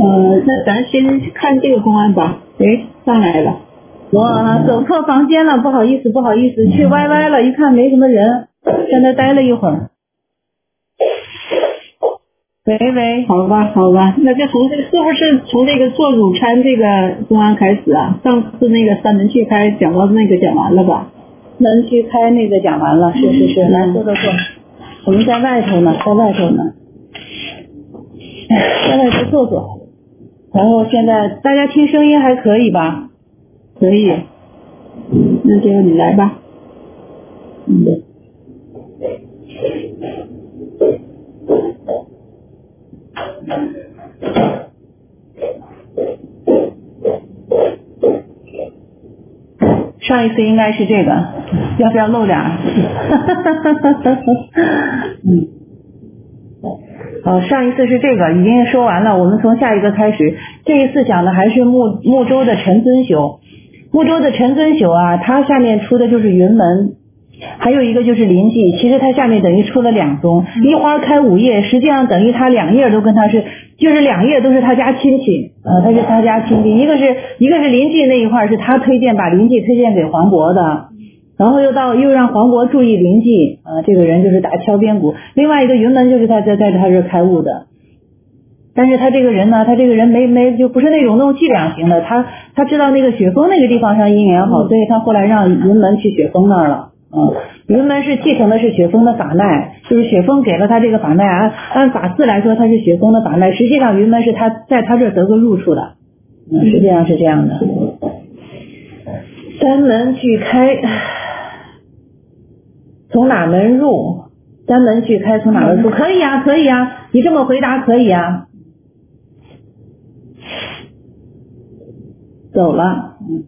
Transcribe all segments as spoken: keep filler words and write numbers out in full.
呃，那咱先看这个公安吧。哎，上来了。 我走错房间了，不好意思，不好意思，去歪歪了，一看没什么人，在那待了一会儿。喂喂， 好吧，好吧，那就从这个是不是从这个做乳餐这个公安开始啊？上次那个三门锯开讲到那个讲完了吧？ 门锯开那个讲完了，是是是，来坐坐坐。我们在外头呢，在外头呢，在外头坐坐。然后现在大家听声音还可以吧？ 可以，那就你来吧。嗯。 上一次应该是这个，要不要露脸？嗯。好，上一次是这个，已经说完了，我们从下一个开始。这一次讲的还是木木州的陈尊宿。木州的陈尊宿啊，它下面出的就是云门，还有一个就是临济，其实它下面等于出了两宗，一花开五叶，实际上等于它两叶都跟他是，就是两叶都是他家亲戚，呃，他是他家亲戚，一个是一个是临济那一块是他推荐，把临济推荐给黄渤的，然后又到又让黄渤注意临济，啊、呃，这个人就是打敲边鼓，另外一个云门就是他在在他这开悟的。但是他这个人呢，他这个人没没就不是那种弄伎俩型的，他他知道那个雪峰那个地方上姻缘好，所以他后来让云门去雪峰那儿了。嗯，云门是继承的是雪峰的法脉，就是雪峰给了他这个法脉，按按法寺来说他是雪峰的法脉，实际上云门是他在他这得个入处的，嗯，实际上是这样的。三门俱开，从哪门入？三门俱开从哪门入？可以啊，可以啊，你这么回答可以啊。走了，嗯，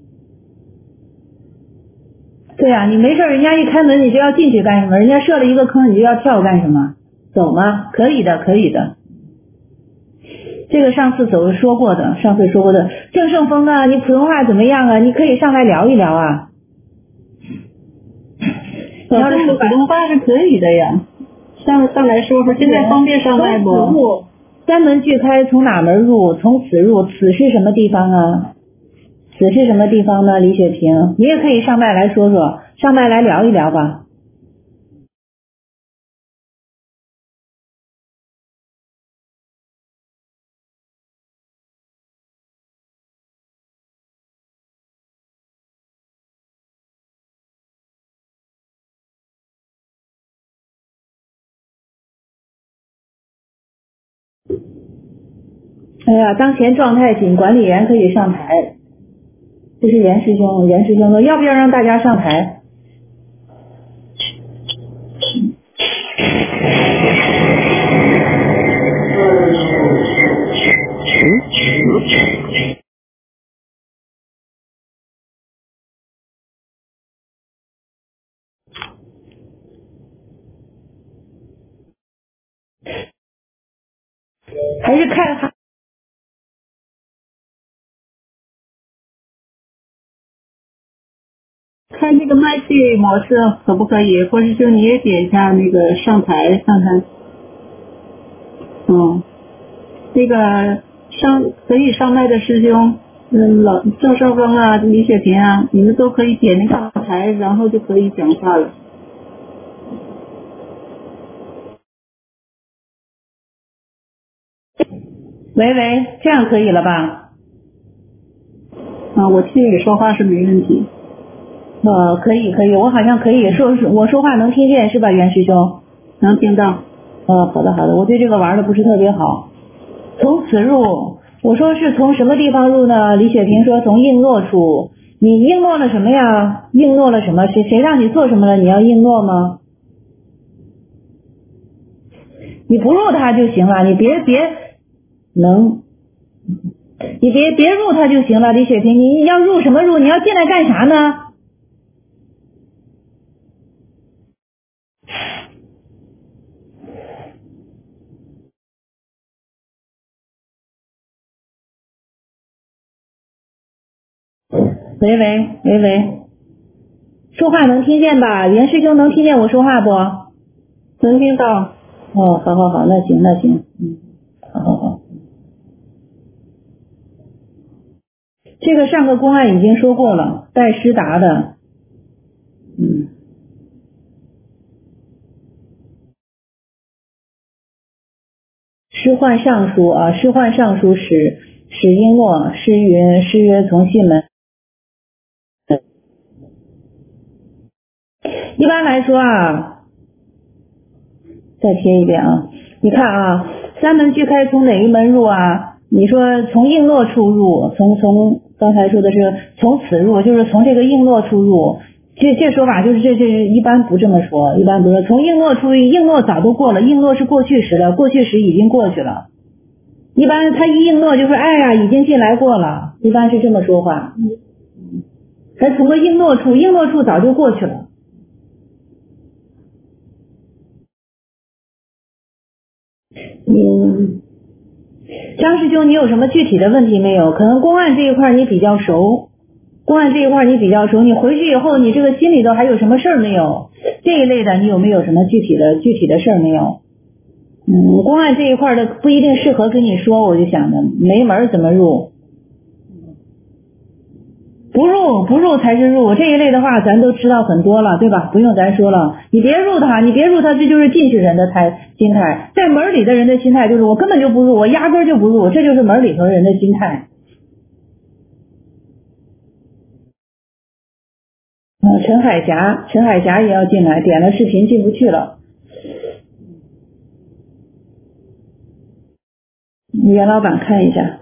对呀、啊，你没事，人家一开门你就要进去干什么？人家设了一个坑，你就要跳干什么？走吗？可以的，可以的。这个上次走说过的，上次说过的。郑胜峰啊，你普通话怎么样啊？你可以上来聊一聊啊。 你要是说普通话是可以的呀，上上来说说，现在方便上来不？ 三门俱开，从哪门入？从此入，此是什么地方啊？此是什么地方呢？李雪萍，你也可以上麦来说说，上麦来聊一聊吧。哎呀，当前状态紧，管理员可以上台。这是严师兄，严师兄说要不要让大家上台？还是看看这个麦序模式可不可以？或者就你也点一下那个上台上台。嗯，那个上可以上麦的师兄，嗯，老郑胜峰啊、李雪萍啊，你们都可以点那个上台，然后就可以讲话了。 喂喂，这样可以了吧？ 啊，我听你说话是没问题。 呃，可以可以，我好像可以说，我说话能听见是吧，袁师兄？ 能听到。 呃，好的好的，我对这个玩的不是特别好。从此入，我说是从什么地方入呢？李雪萍说从应诺处。你应诺了什么呀？应诺了什么？谁谁让你做什么了？你要应诺吗？你不入他就行了，你别别能，你别别入他就行了，李雪萍，你要入什么入？你要进来干啥呢？喂喂喂喂，说话能听见吧？袁师兄能听见我说话不？ 能听到。 哦，好好好，那行那行，嗯，好好好。 这个上个公案已经说过了，带施达的，嗯。师唤上书啊，师唤上书使使璎珞，诗云：诗曰从信门。一般来说啊，再贴一遍啊，你看啊，三门俱开从哪一门入啊？你说从璎珞处入，从从刚才说的是从此入，就是从这个璎珞处入。这这说法就是这这一般不这么说，一般不是从璎珞出去，璎珞早都过了，璎珞是过去时了，过去时已经过去了。一般他一璎珞就说哎呀已经进来过了，一般是这么说话。还从个璎珞处，璎珞处早就过去了。嗯，张师兄，你有什么具体的问题没有？可能公案这一块你比较熟。公案这一块你比较熟，你回去以后你这个心里头还有什么事儿没有？这一类的你有没有什么具体的具体的事儿没有？嗯，公案这一块的不一定适合跟你说，我就想着没门怎么入？不入不入才是入，这一类的话咱都知道很多了，对吧？不用咱说了，你别入他，你别入他，这就是进去人的态心态。在门里的人的心态就是我根本就不入，我压根就不入，这就是门里头人的心态。啊，陈海霞，陈海霞也要进来，点了视频进不去了。袁老板看一下，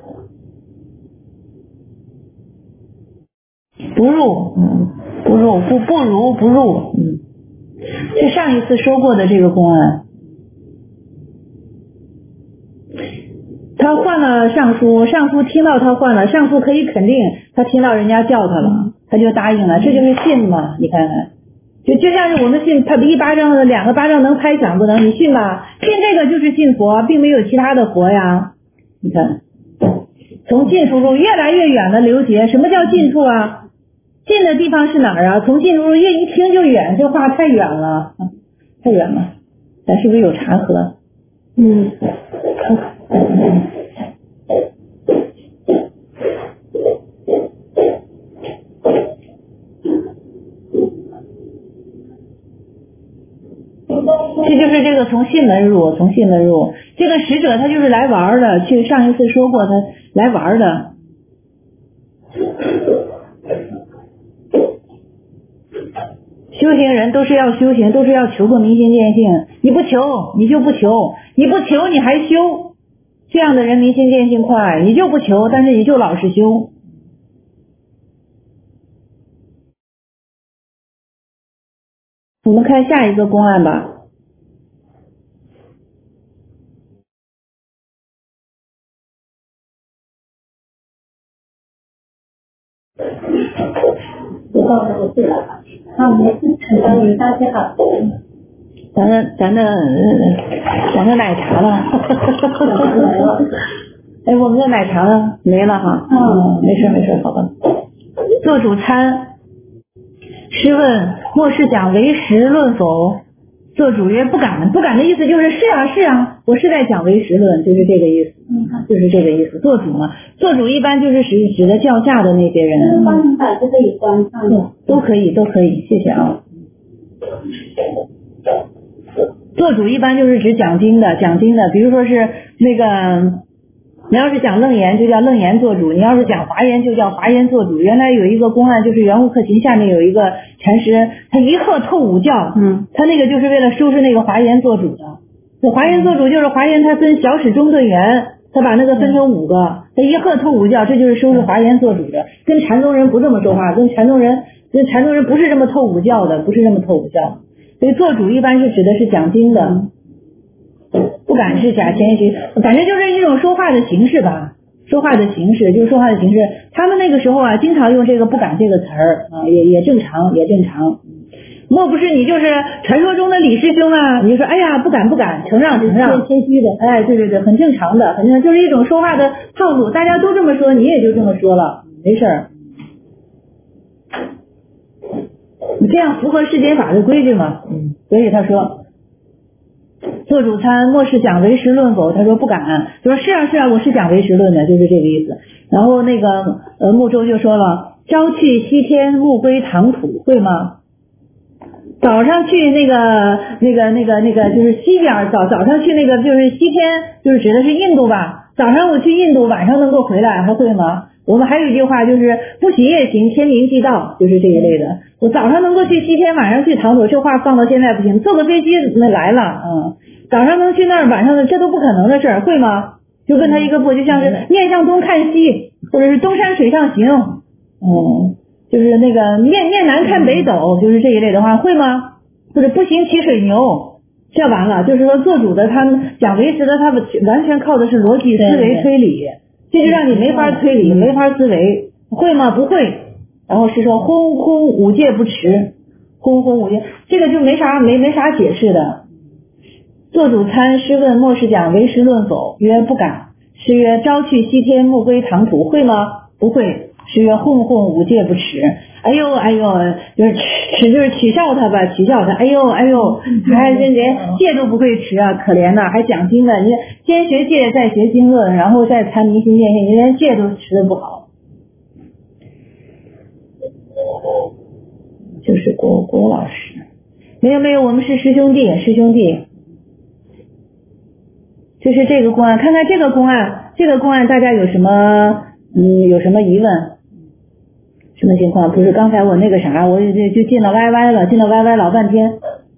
不入，嗯，不入，不不如不入，嗯，是上一次说过的这个公案。他换了上书，上书听到他换了，上书可以肯定他听到人家叫他了。他就答应了，这就是信嘛，你看看，就就像是我们信，他一巴掌两个巴掌能拍响不能，你信吧？信这个就是信佛，并没有其他的佛呀。你看，从近处入越来越远的刘杰，什么叫近处啊？近的地方是哪儿啊？从近处入越一听就远，这话太远了，太远了。咱是不是有茶喝？嗯。嗯这就是这个从信门入，从信门入。这个使者他就是来玩的，去上一次说过他来玩的。修行人都是要修行，都是要求个明心见性。你不求，你就不求；你不求，你还修。这样的人明心见性快，你就不求，但是你就老实修。我们看下一个公案吧。 我告诉我对了，啊，没事，小雨大家好。 咱的咱的咱的奶茶了，哎，我们的奶茶了没了哈。嗯，没事没事，好吧。做主餐，试问莫是讲为实论否？做主曰不敢，不敢的意思就是是啊是啊，我是在讲为实论，就是这个意思，嗯，就是这个意思。做主嘛，做主一般就是指指的教下的那些人， 关上就可以关上的， 都可以都可以，谢谢啊。做主一般就是指讲经的，讲经的，比如说是那个，你要是讲楞严就叫楞严做主，你要是讲华严就叫华严做主。原来有一个公案，就是圆悟克勤下面有一个禅师，他一喝透五教，嗯，他那个就是为了收拾那个华严做主的。那华严做主就是华严，他分小始中顿圆，他把那个分成五个，他一喝透五教，这就是收拾华严做主的。跟禅宗人不这么说话，跟禅宗人跟禅宗人不是这么透五教的，不是这么透五教。所以做主一般是指的是讲经的，不敢是假谦虚，反正就是一种说话的形式吧，说话的形式就是说话的形式。他们那个时候啊，经常用这个不敢这个词儿啊，也也正常，也正常。莫不是你就是传说中的李师兄啊？你就说哎呀不敢不敢，承让承让，谦虚的，哎对对对，很正常的，很正常，就是一种说话的套路，大家都这么说，你也就这么说了，没事儿。你这样符合世间法的规矩嘛？嗯，所以他说，做主餐莫是讲唯识论否？他说不敢，他说是啊是啊，我是讲唯识论的，就是这个意思。 然后那个呃木舟就说了，朝去西天，暮归唐土，会吗？早上去那个那个那个那个就是西边，早早上去那个就是西天，就是指的是印度吧。早上我去印度，晚上能够回来，还会吗？我们还有一句话就是不许夜行，天明即到，就是这一类的。我早上能够去西天，晚上去唐土，这话放到现在不行。坐个飞机那来了，嗯，早上能去那儿，晚上的这都不可能的事儿，会吗？就跟他一个不，就像是面向东看西，或者是东山水上行，嗯。就是那个面面南看北斗，就是这一类的话，会吗？或者步行骑水牛，这完了，就是说做主的他们讲唯识的，他们完全靠的是逻辑思维推理，这就让你没法推理，没法思维，会吗？不会。然后是说轰轰五戒不持，轰轰五戒，这个就没啥没没啥解释的。做主参师问末世讲唯识论否？曰不敢。师曰朝去西天，暮归唐土，会吗？不会。是曰混混五戒不持，哎呦哎呦，就是持就是取笑他吧，取笑他，哎呦哎呦，还连戒都不会持啊，可怜呐，还讲经呢，你先学戒再学经论，然后再参迷信见性，你连戒都持的不好。就是郭郭老师，没有没有，我们是师兄弟，师兄弟。就是这个公案，看看这个公案，这个公案大家有什么嗯有什么疑问？什么情况？不是刚才我那个啥，我就就进了 Y Y 了，进了 Y Y 老半天。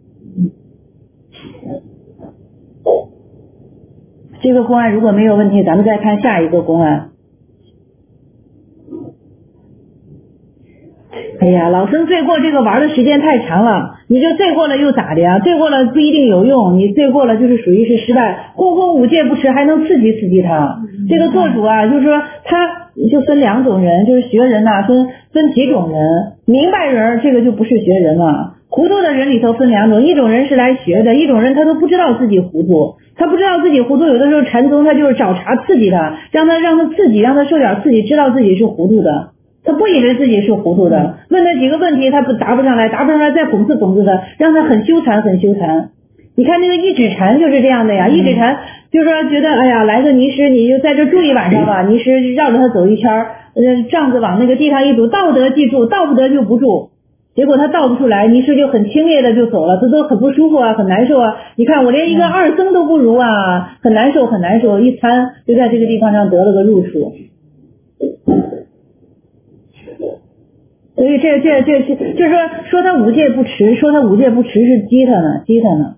这个公案如果没有问题，咱们再看下一个公案。哎呀，老生罪过这个玩的时间太长了，你就罪过了又咋的呀？罪过了不一定有用，你罪过了就是属于是失败。轰轰五戒不持，还能刺激刺激他。这个做主啊，就是说他就分两种人，就是学人呐、啊，分分几种人。明白人这个就不是学人了，糊涂的人里头分两种，一种人是来学的，一种人他都不知道自己糊涂，他不知道自己糊涂，有的时候禅宗他就是找茬刺激他，让他让他自己让他受点刺激，知道自己是糊涂的。他不以为自己是糊涂的，问他几个问题他不答不上来，答不上来再讽刺讽刺他，让他很羞惭很羞惭。你看那个一指禅就是这样的呀，一指禅就是说觉得哎呀来个尼师你就在这住一晚上吧，尼师绕着他走一圈，呃帐子往那个地上一堵，道得记住，道不得就不住。结果他道不出来，尼师就很轻蔑的就走了，这都很不舒服啊，很难受啊。你看我连一个二僧都不如啊，很难受很难受，一参就在这个地方上得了个入处。所以这这这这就是说说他五戒不持，说他五戒不持是激他呢，激他呢。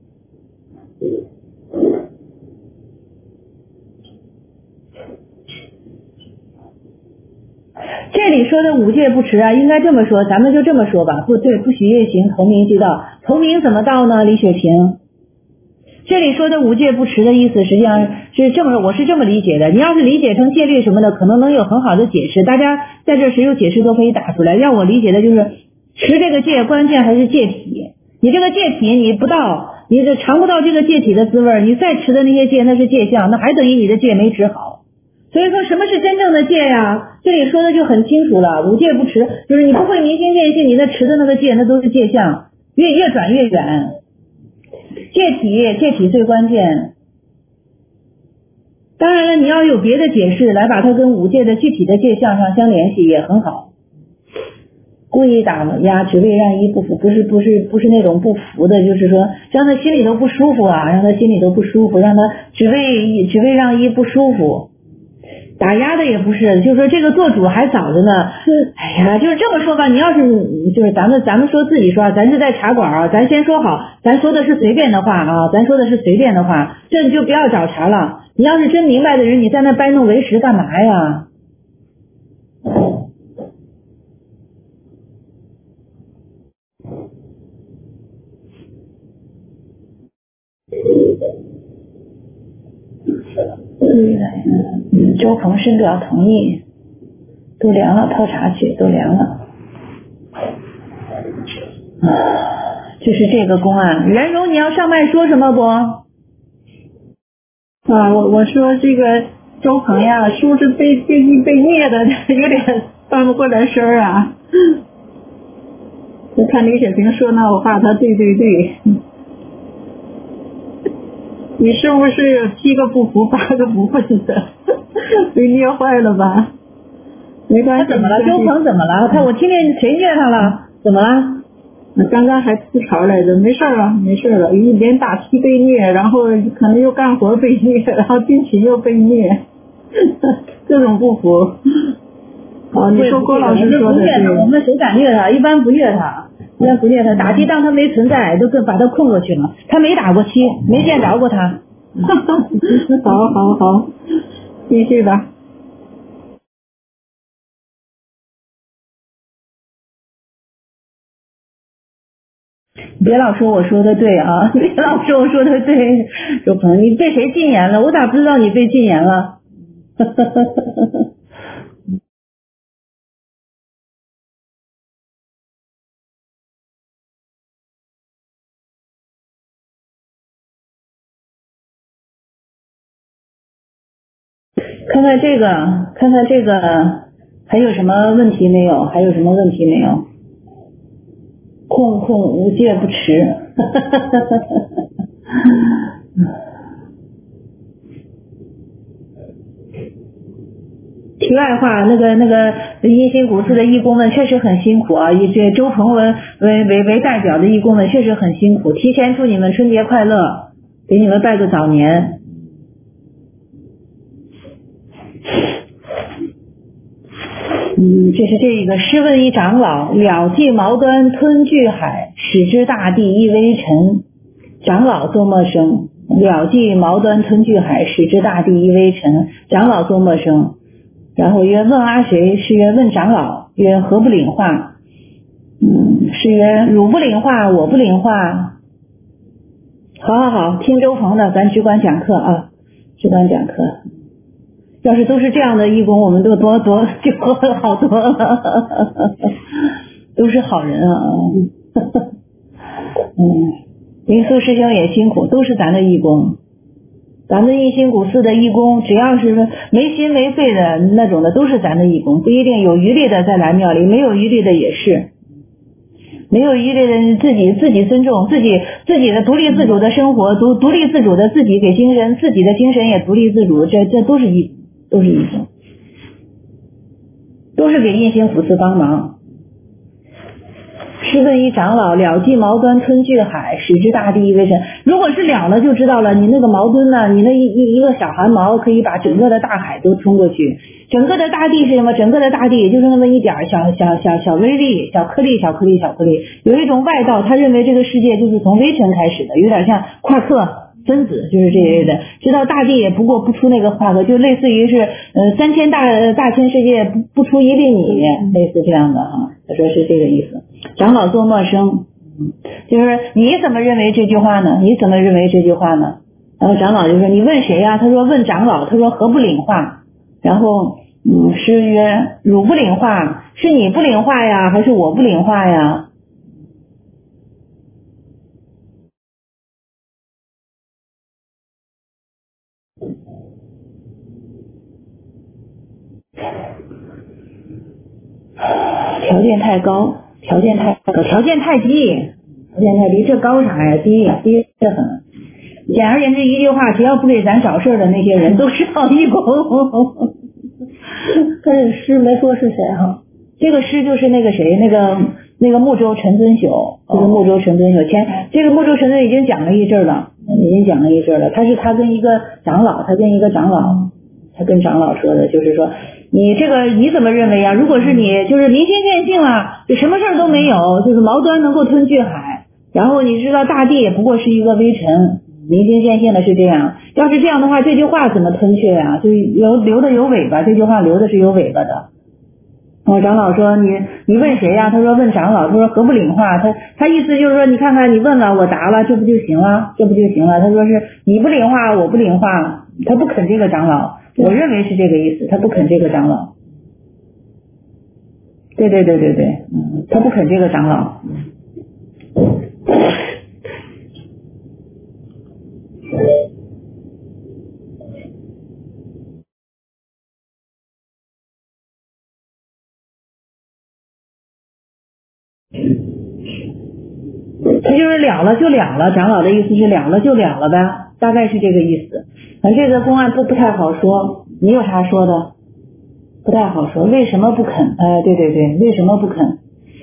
这里说的五戒不持啊，应该这么说，咱们就这么说吧。不对，不许夜行，同名即道。同名怎么道呢？李雪萍。这里说的五戒不持的意思，实际上是这么，我是这么理解的。你要是理解成戒律什么的，可能能有很好的解释。大家在这谁有解释都可以打出来。要我理解的就是，持这个戒，关键还是戒体。你这个戒体你不到，你这尝不到这个戒体的滋味，你再持的那些戒那是戒相，那还等于你的戒没持好。所以说什么是真正的戒呀？这里说的就很清楚了。五戒不持，就是你不会明心见性，你那持的那个戒那都是戒相，越越转越远。戒体，戒体最关键。当然了，你要有别的解释来把它跟五戒的具体的戒相上相联系也很好。故意打压，只为让一不服，不是不是不是那种不服的，就是说让他心里都不舒服啊，让他心里都不舒服，让他只为只为让一不舒服。打压的也不是，就是说这个做主还早着呢。哎呀，就是这么说吧，你要是就是咱们咱们说自己说，咱是在茶馆啊，咱先说好，咱说的是随便的话啊，咱说的是随便的话，这你就不要找茬了。你要是真明白的人，你在那掰弄为实干嘛呀？嗯，周鹏深表同意，都凉了，泡茶去，都凉了。啊，就是这个公案。袁荣，你要上麦说什么不？ 啊，我我说这个周鹏呀，书是被被被虐的，有点翻不过来身儿啊。我看李雪萍说那话，他对对对。 你是不是有七个不服八个不忿的？被虐坏了吧？没关系。 他怎么了？周鹏怎么了？他我听见谁虐他了？怎么了？ 刚刚还吐槽来着，没事了，没事了。一连打七被虐，然后可能又干活被虐，然后进群又被虐，这种不服。哦，你说郭老师说的对。 我们谁敢虐他？一般不虐他，一般不虐他，打击当他没存在，都跟把他困过去了。他没打过七，没见着过他。 好好好，继续吧。 别老说我说的对啊！别老说我说的对，周鹏，你被谁禁言了？我咋不知道你被禁言了？看看这个，看看这个，还有什么问题没有？还有什么问题没有？空空无戒不持。题外话，那个那个殷辛古寺的义工们确实很辛苦啊，以这周鹏为为为为代表的义工们确实很辛苦。提前祝你们春节快乐，给你们拜个早年。嗯，这是这个试问一长老，了寂毛端吞巨海，使之大地亦微尘。长老作默声，了寂毛端吞巨海，使之大地亦微尘。长老作默声。然后曰：问阿谁？是曰：问长老。曰：何不领化？嗯，是曰：汝不领化，我不领化。好好好，听周鹏的，咱只管讲课啊，只管讲课。要是都是这样的义工，我们都多多就好多了，都是好人啊。嗯，林素师兄也辛苦，都是咱的义工。咱们一心古寺的义工，只要是没心没肺的那种的，都是咱的义工，不一定有余力的在蓝庙里，没有余力的也是。没有余力的自己自己尊重自己自己的独立自主的生活，独独立自主的自己给精神，自己的精神也独立自主，这这都是义都是义工，都是给印心古寺帮忙。试问一长老，了寂毛端吞巨海，使之大地亦微尘。如果是了了就知道了，你那个毛墩呢，你那一一一个小汗毛可以把整个的大海都吞过去。整个的大地是什么？整个的大地也就是那么一点小小小小微粒、小颗粒、小颗粒、小颗粒。有一种外道，他认为这个世界就是从微尘开始的，有点像夸克分子，就是这类的。知道大地也不过不出那个夸克，就类似于是呃三千大大千世界不不出一粒米，类似这样的啊。他说是这个意思。长老作默声，就是你怎么认为这句话呢？你怎么认为这句话呢？然后长老就说：你问谁呀？他说问长老。他说何不领化？然后嗯，师曰：汝不领化，是你不领化呀，还是我不领化呀？条件太高，条件太高，条件太低，条件太低，这高啥呀？低低得很。简而言之一句话，只要不给咱找事的那些人都是好义工。 可是师没说是谁哈？ 这个师就是那个谁，那个那个木州陈尊宿，这个木州陈尊宿前，这个木州陈尊已经讲了一阵了，已经讲了一阵了。他是他跟一个长老，他跟一个长老，他跟长老说的，就是说你这个你怎么认为啊？如果是你就是明心见性了，就什么事儿都没有，就是毛端能够吞巨海，然后你知道大地也不过是一个微尘。明心见性的是这样，要是这样的话，这句话怎么吞去啊？就有留的有尾巴，这句话留的是有尾巴的。哦，长老说你你问谁呀？他说问长老。他说何不领化？他他意思就是说，你看看你问了我答了，这不就行了？这不就行了？他说是你不领化，我不领化，他不肯这个长老，我认为是这个意思，他不肯这个长老。对对对对对，嗯，他不肯这个长老。他就是了了就了了，长老的意思是了了就了了呗。 大概是这个意思。反正这个公案不不太好说，你有啥说的？不太好说，为什么不肯？哎，对对对，为什么不肯？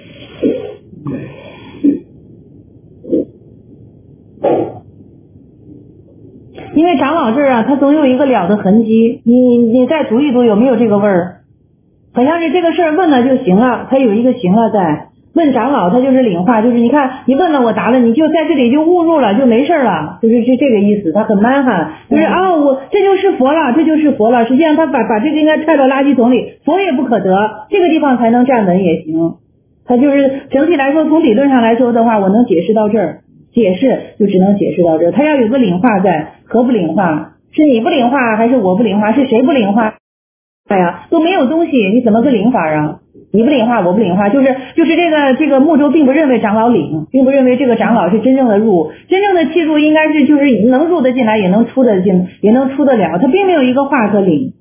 因为长老这儿啊，他总有一个了的痕迹，你你再读一读有没有这个味儿？好像是这个事儿问了就行了，他有一个行了在。问长老他就是领化，就是你看你问了我答了，你就在这里就误入了就没事了，就是是这个意思。他很蛮横，就是啊、哦、我这就是佛了，这就是佛了。实际上他把把这个应该踹到垃圾桶里，佛也不可得，这个地方才能站稳也行。他就是整体来说，从理论上来说的话，我能解释到这儿，解释就只能解释到这儿。他要有个领化在，何不领化？是你不领化还是我不领化？是谁不领化？哎呀，都没有东西，你怎么个领法啊？你不领化，我不领化，就是就是这个这个木舟并不认为长老领，并不认为这个长老是真正的入，真正的契入应该是就是能入得进来，也能出得进，也能出得了，他并没有一个话可领。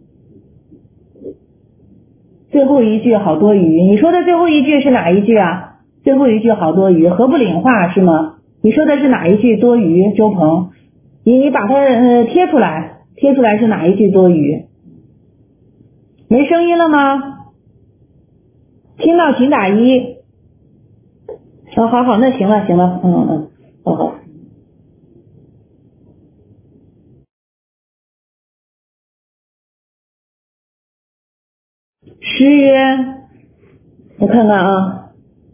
最后一句好多余，你说的最后一句是哪一句啊？最后一句好多余，何不领化是吗？你说的是哪一句多余？周鹏，你你把它呃贴出来，贴出来是哪一句多余？没声音了吗？听到请打一。哦，好好，那行了行了，嗯嗯，好好。诗曰，我看看啊。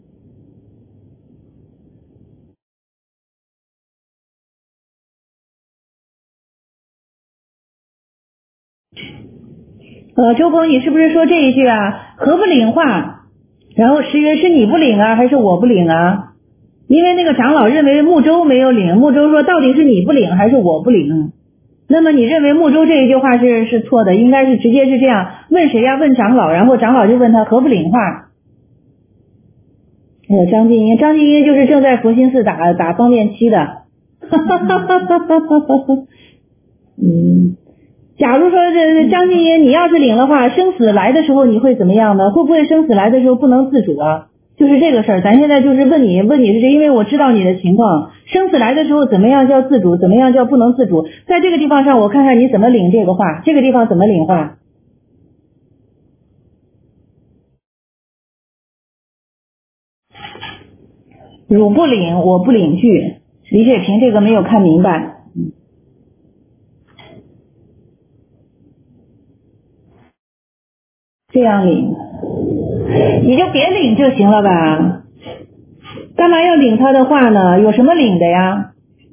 呃，周鹏，你是不是说这一句啊？何不领化？然后诗曰是你不领啊，还是我不领啊？因为那个长老认为木舟没有领，木舟说到底是你不领还是我不领？那么你认为木舟这一句话是是错的，应该是直接是这样问谁呀？问长老，然后长老就问他何不领化？还有张静英，张静英就是正在佛心寺打打方便期的，哈哈哈哈哈哈。嗯。假如说这张静英你要是领的话，生死来的时候你会怎么样呢？会不会生死来的时候不能自主啊？就是这个事儿，咱现在就是问你，问你是谁？因为我知道你的情况，生死来的时候怎么样叫自主，怎么样叫不能自主？在这个地方上，我看看你怎么领这个话，这个地方怎么领话？汝不领，我不领句。李雪萍这个没有看明白。这样领，你就别领就行了吧？干嘛要领他的话呢？有什么领的呀？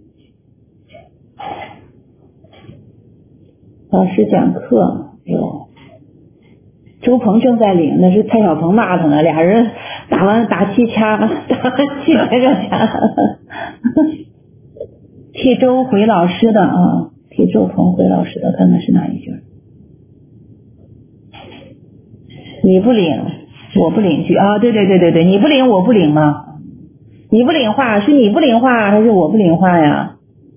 老师讲课，哟，周鹏正在领，那是蔡小鹏骂他呢，俩人打完打气掐，打完气接着掐。替周回老师的啊，替周鹏回老师的，看看是哪一句？你不领，我不领句啊！对对对对对，你不领，我不领吗？你不领话，是你不领话还是我不领话呀？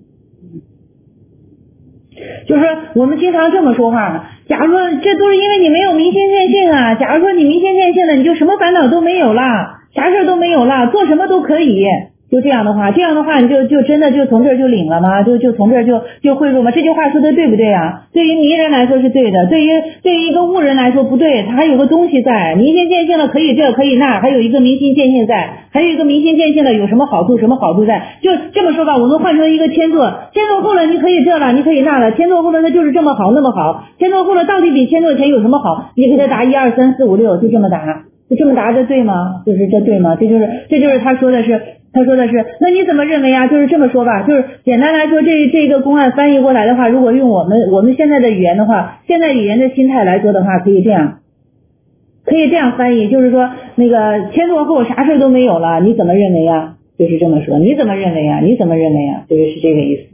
就是说我们经常这么说话，假如说这都是因为你没有明心见性啊，假如说你明心见性了，你就什么烦恼都没有啦，啥事都没有啦，做什么都可以。就这样的话，这样的话你就就真的就从这儿就领了吗？就就从这儿就就汇入吗？这句话说的对不对啊？对于迷人来说是对的，对于对于一个悟人来说不对，他还有个东西在，明心见性了可以这可以那，还有一个明心见性在，还有一个明心见性了有什么好处？什么好处在？就这么说吧，我们换成一个千座，千座后了你可以这了，你可以那了，千座后了它就是这么好那么好，千座后了到底比千座前有什么好？你给他答一二三四五六，就这么答，就这么答，这对吗？就是这对吗？这就是这就是他说的是。他说的是，那你怎么认为啊？就是这么说吧，就是简单来说，这这个公案翻译过来的话，如果用我们我们现在的语言的话，现在语言的心态来说的话，可以这样，可以这样翻译，就是说那个千座后啥事都没有了，你怎么认为啊？就是这么说，你怎么认为啊？你怎么认为啊？就是是这个意思。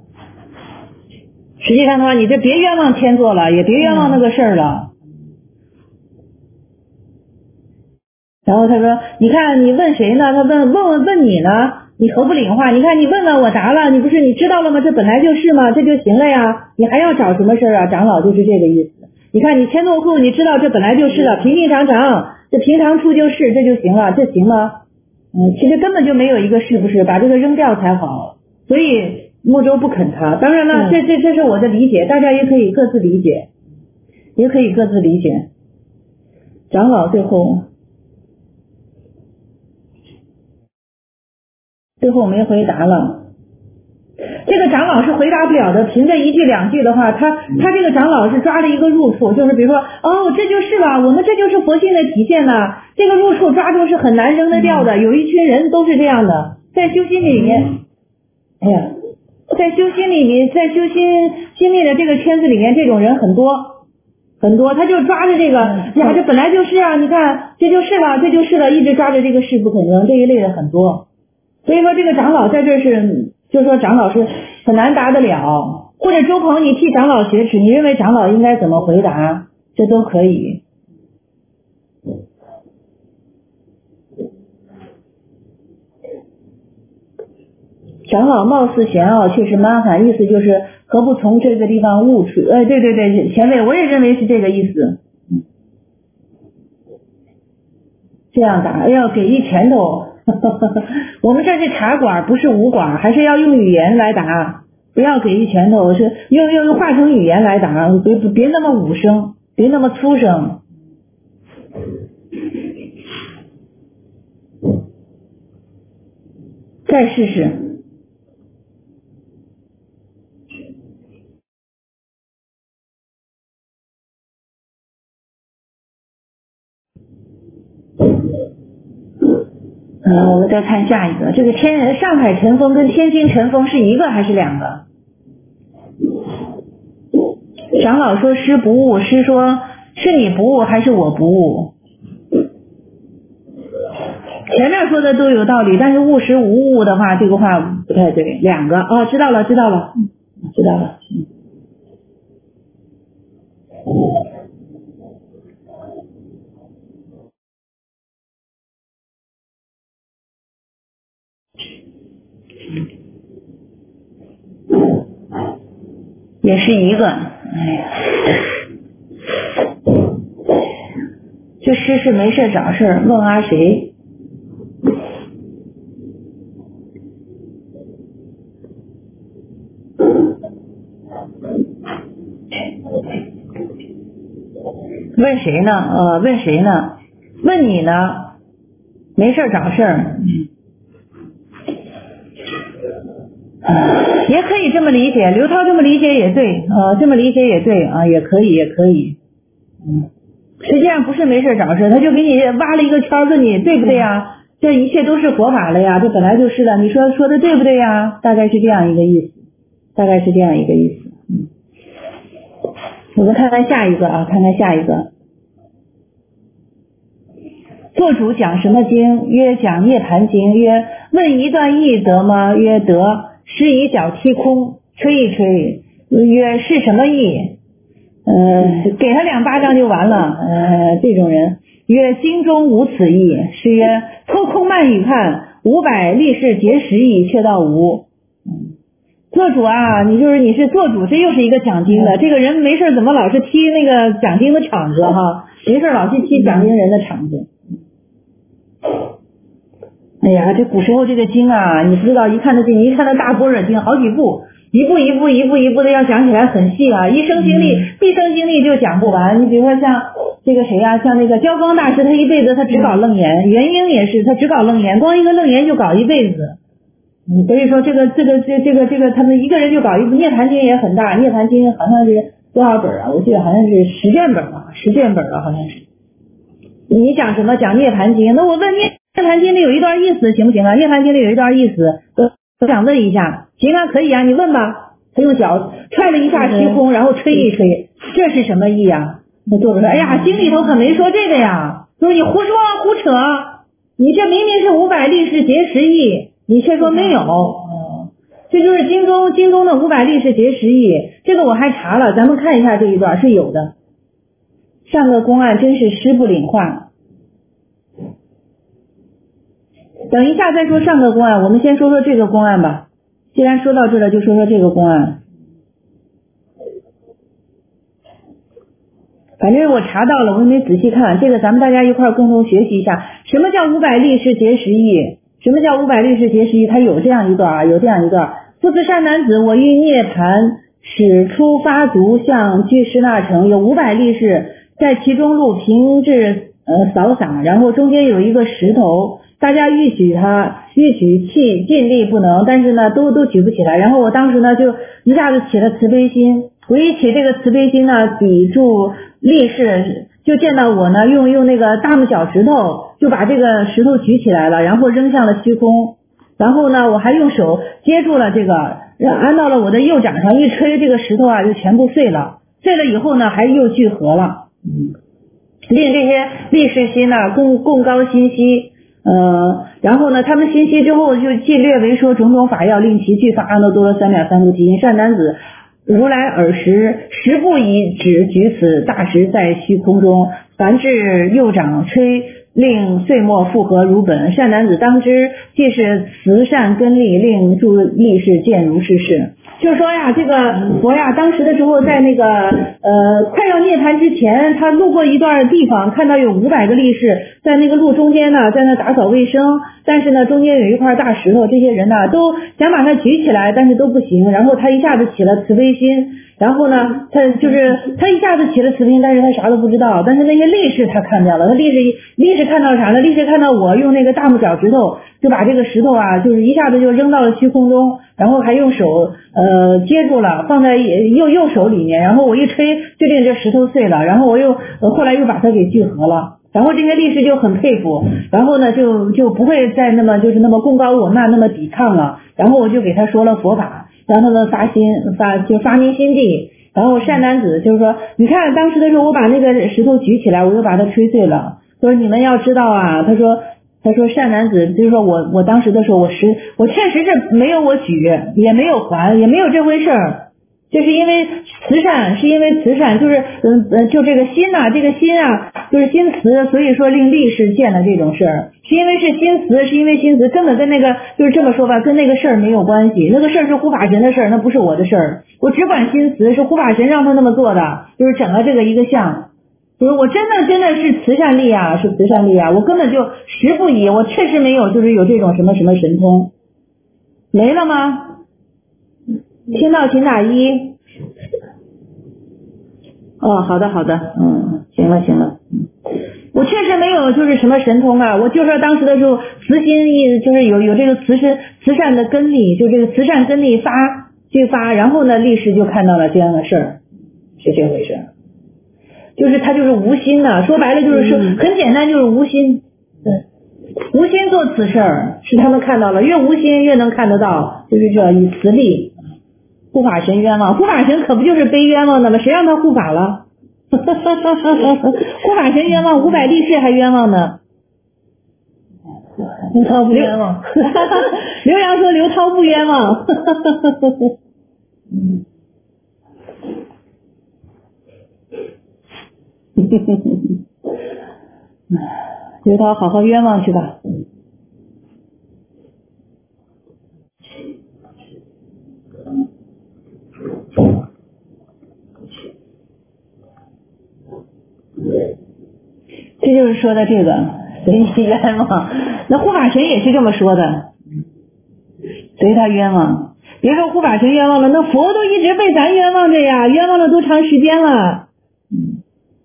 实际上的话，你这别冤枉千座了，也别冤枉那个事儿了。然后他说，你看你问谁呢？他问问问问你呢，你何不领话？你看你问了我答了，你不是你知道了吗？这本来就是嘛，这就行了呀，你还要找什么事啊？长老就是这个意思。你看你前头后你知道这本来就是了，平平常常，这平常处就是，这就行了，这行吗？嗯，其实根本就没有一个是不是，把这个扔掉才好。所以木舟不肯他。当然了，这这这是我的理解，大家也可以各自理解，也可以各自理解。长老最后最后没回答了。这个长老是回答不了的，凭着一句两句的话，他他这个长老是抓了一个入处，就是比如说，哦，这就是了，我们这就是佛性的体现了。这个入处抓住是很难扔得掉的，有一群人都是这样的，在修心里面，哎呀，在修心里面，在修心心力的这个圈子里面，这种人很多很多，他就抓着这个，呀，这本来就是啊，你看这就是了，这就是了，一直抓着这个事不肯扔，这一类的很多。所以说这个长老在这是。就说长老是很难答得了，或者周鹏你替长老雪耻，你认为长老应该怎么回答，这都可以。长老貌似玄奥，却是蛮罕，意思就是何不从这个地方悟出？呃，对对对，前辈我也认为是这个意思。这样答要给一拳头。我们这是茶馆，不是武馆，还是要用语言来答，不要给一拳头，是用用化成语言来答，别别那么武声，别那么粗声。再试试。嗯，我们再看下一个，这个天上海尘封跟天津尘封是一个还是两个？长老说师不悟，师说是你不悟还是我不悟？前面说的都有道理，但是悟时无悟的话，这个话不太对。两个哦，知道了，知道了，知道了。也是一个，哎呀，这诗是没事找事问啊谁？问谁呢？呃，问谁呢？问你呢？没事找事儿。也可以这么理解，刘涛这么理解也对，呃，这么理解也对啊，也可以，也可以。嗯，实际上不是没事找事，他就给你挖了一个圈，问你对不对呀？这一切都是佛法了呀，这本来就是的，你说说的对不对呀？大概是这样一个意思，大概是这样一个意思。嗯，我们看看下一个啊，看看下一个。作主讲什么经？曰讲涅盘经。曰问一段义得吗？曰得。施以脚踢空，吹一吹。曰是什么义？呃，给他两巴掌就完了。呃，这种人。曰经中无此意。是曰托空慢语看，五百力士结十义，却道无。嗯，做主啊，你就是你是做主，这又是一个讲经的。这个人没事怎么老是踢那个讲经的场子哈？没事老去踢讲经人的场子。哎呀，这古时候这个经啊，你不知道，一看这经，一看那大般若经，好几部，一步一步一步一步的要讲起来很细啊，一生经历，毕生经历就讲不完。你比如说像这个谁呀、啊，像那个焦光大师，他一辈子他只搞楞严，元婴也是，他只搞楞严，光一个楞严就搞一辈子。嗯，所以说这个这个这这个这个他们一个人就搞一部。涅盘经也很大，涅盘经好像是多少本啊？我记得好像是十卷本吧，十卷本了好像是。你讲什么？讲涅盘经？那我问涅涅盘经里有一段意思行不行啊？涅盘经里有一段意思，我我想问一下。行啊，可以啊，你问吧。他用脚踹了一下虚空，然后吹一吹，这是什么意啊？那作者说，哎呀，经里头可没说这个呀，就是你胡说胡扯，你这明明是五百力士结十义，你却说没有。哦，这就是经中经中的五百力士结十义，这个我还查了，咱们看一下这一段是有的。上个公案真是师不领话。等一下再说上个公案，我们先说说这个公案吧。既然说到这了，就说说这个公案。反正我查到了，我也没仔细看，这个咱们大家一块儿共同学习一下，什么叫五百力士结十义？什么叫五百力士结十义？它有这样一段啊，有这样一段。 复次善男子，我欲涅盘，使出发足向具师那城，有五百力士，在其中路平治呃扫洒，然后中间有一个石头，大家欲举它，欲举气尽力不能，但是呢都都举不起来。然后我当时呢就一下子起了慈悲心，我一起这个慈悲心呢，抵住力士，就见到我呢用用那个大拇脚趾头就把这个石头举起来了，然后扔向了虚空。然后呢我还用手接住了这个，安到了我的右掌上，一吹这个石头啊就全部碎了，碎了以后呢还又聚合了。嗯，令这些力士心呢共共高心息，呃，然后呢他们心息之后就尽略为说种种法要，令其具发阿耨多罗三藐三菩提心。善男子，如来尔时十步以指举此大石在虚空中，凡至右掌吹，令岁末复合如本。善男子当知，既是慈善根力，令诸力士见如是事。就是说呀，这个佛呀，当时的时候在那个呃快要涅槃之前，他路过一段地方，看到有五百个力士在那个路中间呢，在那打扫卫生，但是呢中间有一块大石头，这些人呢都想把它举起来，但是都不行。然后他一下子起了慈悲心，然后呢他就是他一下子起了慈悲心，但是他啥都不知道。但是那些力士他看见了，他力士力士看到啥呢？力士看到我用那个大拇脚趾头就把这个石头啊，就是一下子就扔到了虚空中，然后还用手呃接住了，放在右右手里面，然后我一吹就令这石头碎了，然后我又、呃、后来又把它给聚合了。然后这些力士就很佩服，然后呢就就不会再那么就是那么功高我慢那么抵抗了。然后我就给他说了佛法，让他们发心发就发明心地。然后善男子就是说，你看当时的时候我把那个石头举起来，我又把它吹碎了。他说你们要知道啊，他说他说善男子就是说我我当时的时候我实我确实是没有我举，也没有还，也没有这回事儿。就是因为慈善，是因为慈善，就是嗯呃，就这个心呐、啊，这个心啊，就是心慈，所以说令力士见了这种事儿，是因为是心慈，是因为心慈，根本跟那个就是这么说吧，跟那个事儿没有关系，那个事儿是护法神的事儿，那不是我的事儿，我只管心慈，是护法神让他那么做的，就是整了这个一个像，就是我真的真的是慈善力啊，是慈善力啊，我根本就实不以，我确实没有就是有这种什么什么神通，没了吗？听到请打一。哦，好的好的，嗯，行了行了，嗯，我确实没有就是什么神通啊，我就说当时的时候慈心意就是有有这个慈善慈善的根力，就这个慈善根力发去发，然后呢力士就看到了这样的事儿，是这回事，就是他就是无心呐、啊，说白了就是说很简单，就是无心，对，无心做此事儿，是他们看到了，越无心越能看得到，就是这以慈力。护法神冤枉，护法神可不就是背冤枉的吗？谁让他护法了？护法神冤枉，五百力士还冤枉呢。刘涛不冤枉。刘洋说刘涛不冤枉。刘涛好好冤枉去吧。这就是说的这个随他冤枉，那护法神也是这么说的，随他冤枉。别说护法神冤枉了，那佛都一直被咱冤枉着呀，冤枉了多长时间了。嗯，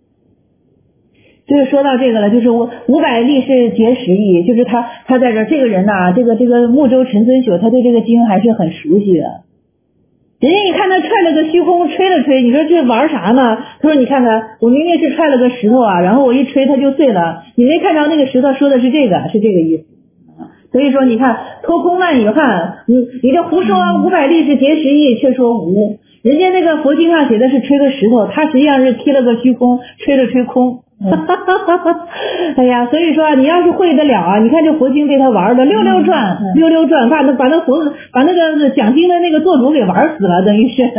就是说到这个了，就是我五百力士结十意，就是他他在这这个人呐、啊，这个这个木州陈尊宿，他对这个经还是很熟悉的。人家一看他踹了个虚空，吹了吹，你说这玩啥呢？他说你看看，我明明是踹了个石头啊，然后我一吹它就碎了，你没看着那个石头说的是这个，是这个意思。所以说你看脱空万语汉，你你这胡说五百力士结十意，却说无。人家那个佛经上写的是吹个石头，他实际上是踢了个虚空，吹了吹空。哎呀，所以说你要是会得了啊，你看这佛经被他玩的溜溜转，嗯、溜溜转，把那把那佛把那个讲经的那个做主给玩死了，等于是，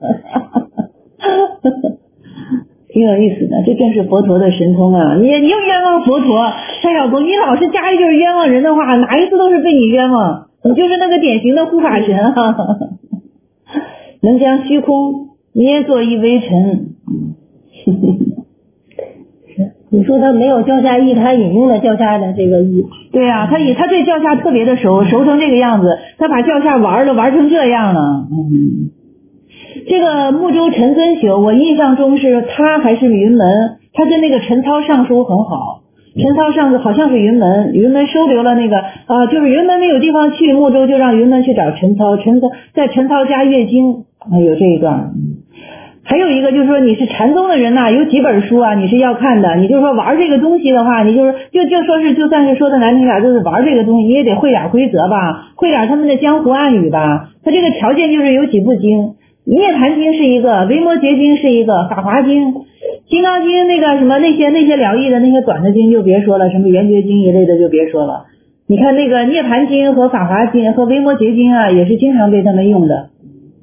挺有意思的。这正是佛陀的神通啊！你你又冤枉佛陀，蔡小东，你老是加一句冤枉人的话，哪一次都是被你冤枉，你就是那个典型的护法神啊！能将虚空捏作一微尘。 你说他没有教下意，他引用了教下的这个意。 对呀、啊，他以他对教下特别的熟，熟成这个样子，他把教下玩了，玩成这样了。嗯，这个木州陈尊修，我印象中是他还是云门，他跟那个陈操上书很好。陈操上次好像是云门，云门收留了那个啊、呃，就是云门没有地方去，木州就让云门去找陈操，陈操在陈操家阅经啊，有这一段。还有一个就是说你是禅宗的人呐、啊，有几本书啊你是要看的，你就说玩这个东西的话，你就是就就说是就算是说的难听点，就是玩这个东西，你也得会点规则吧，会点他们的江湖暗语吧。他这个条件就是有几部经，涅盘经是一个，维摩诘经是一个，法华经。金刚经那个什么那些那些了义的那些短的经就别说了，什么圆觉经一类的就别说了。你看那个涅盘经和法华经和维摩诘经啊，也是经常被他们用的。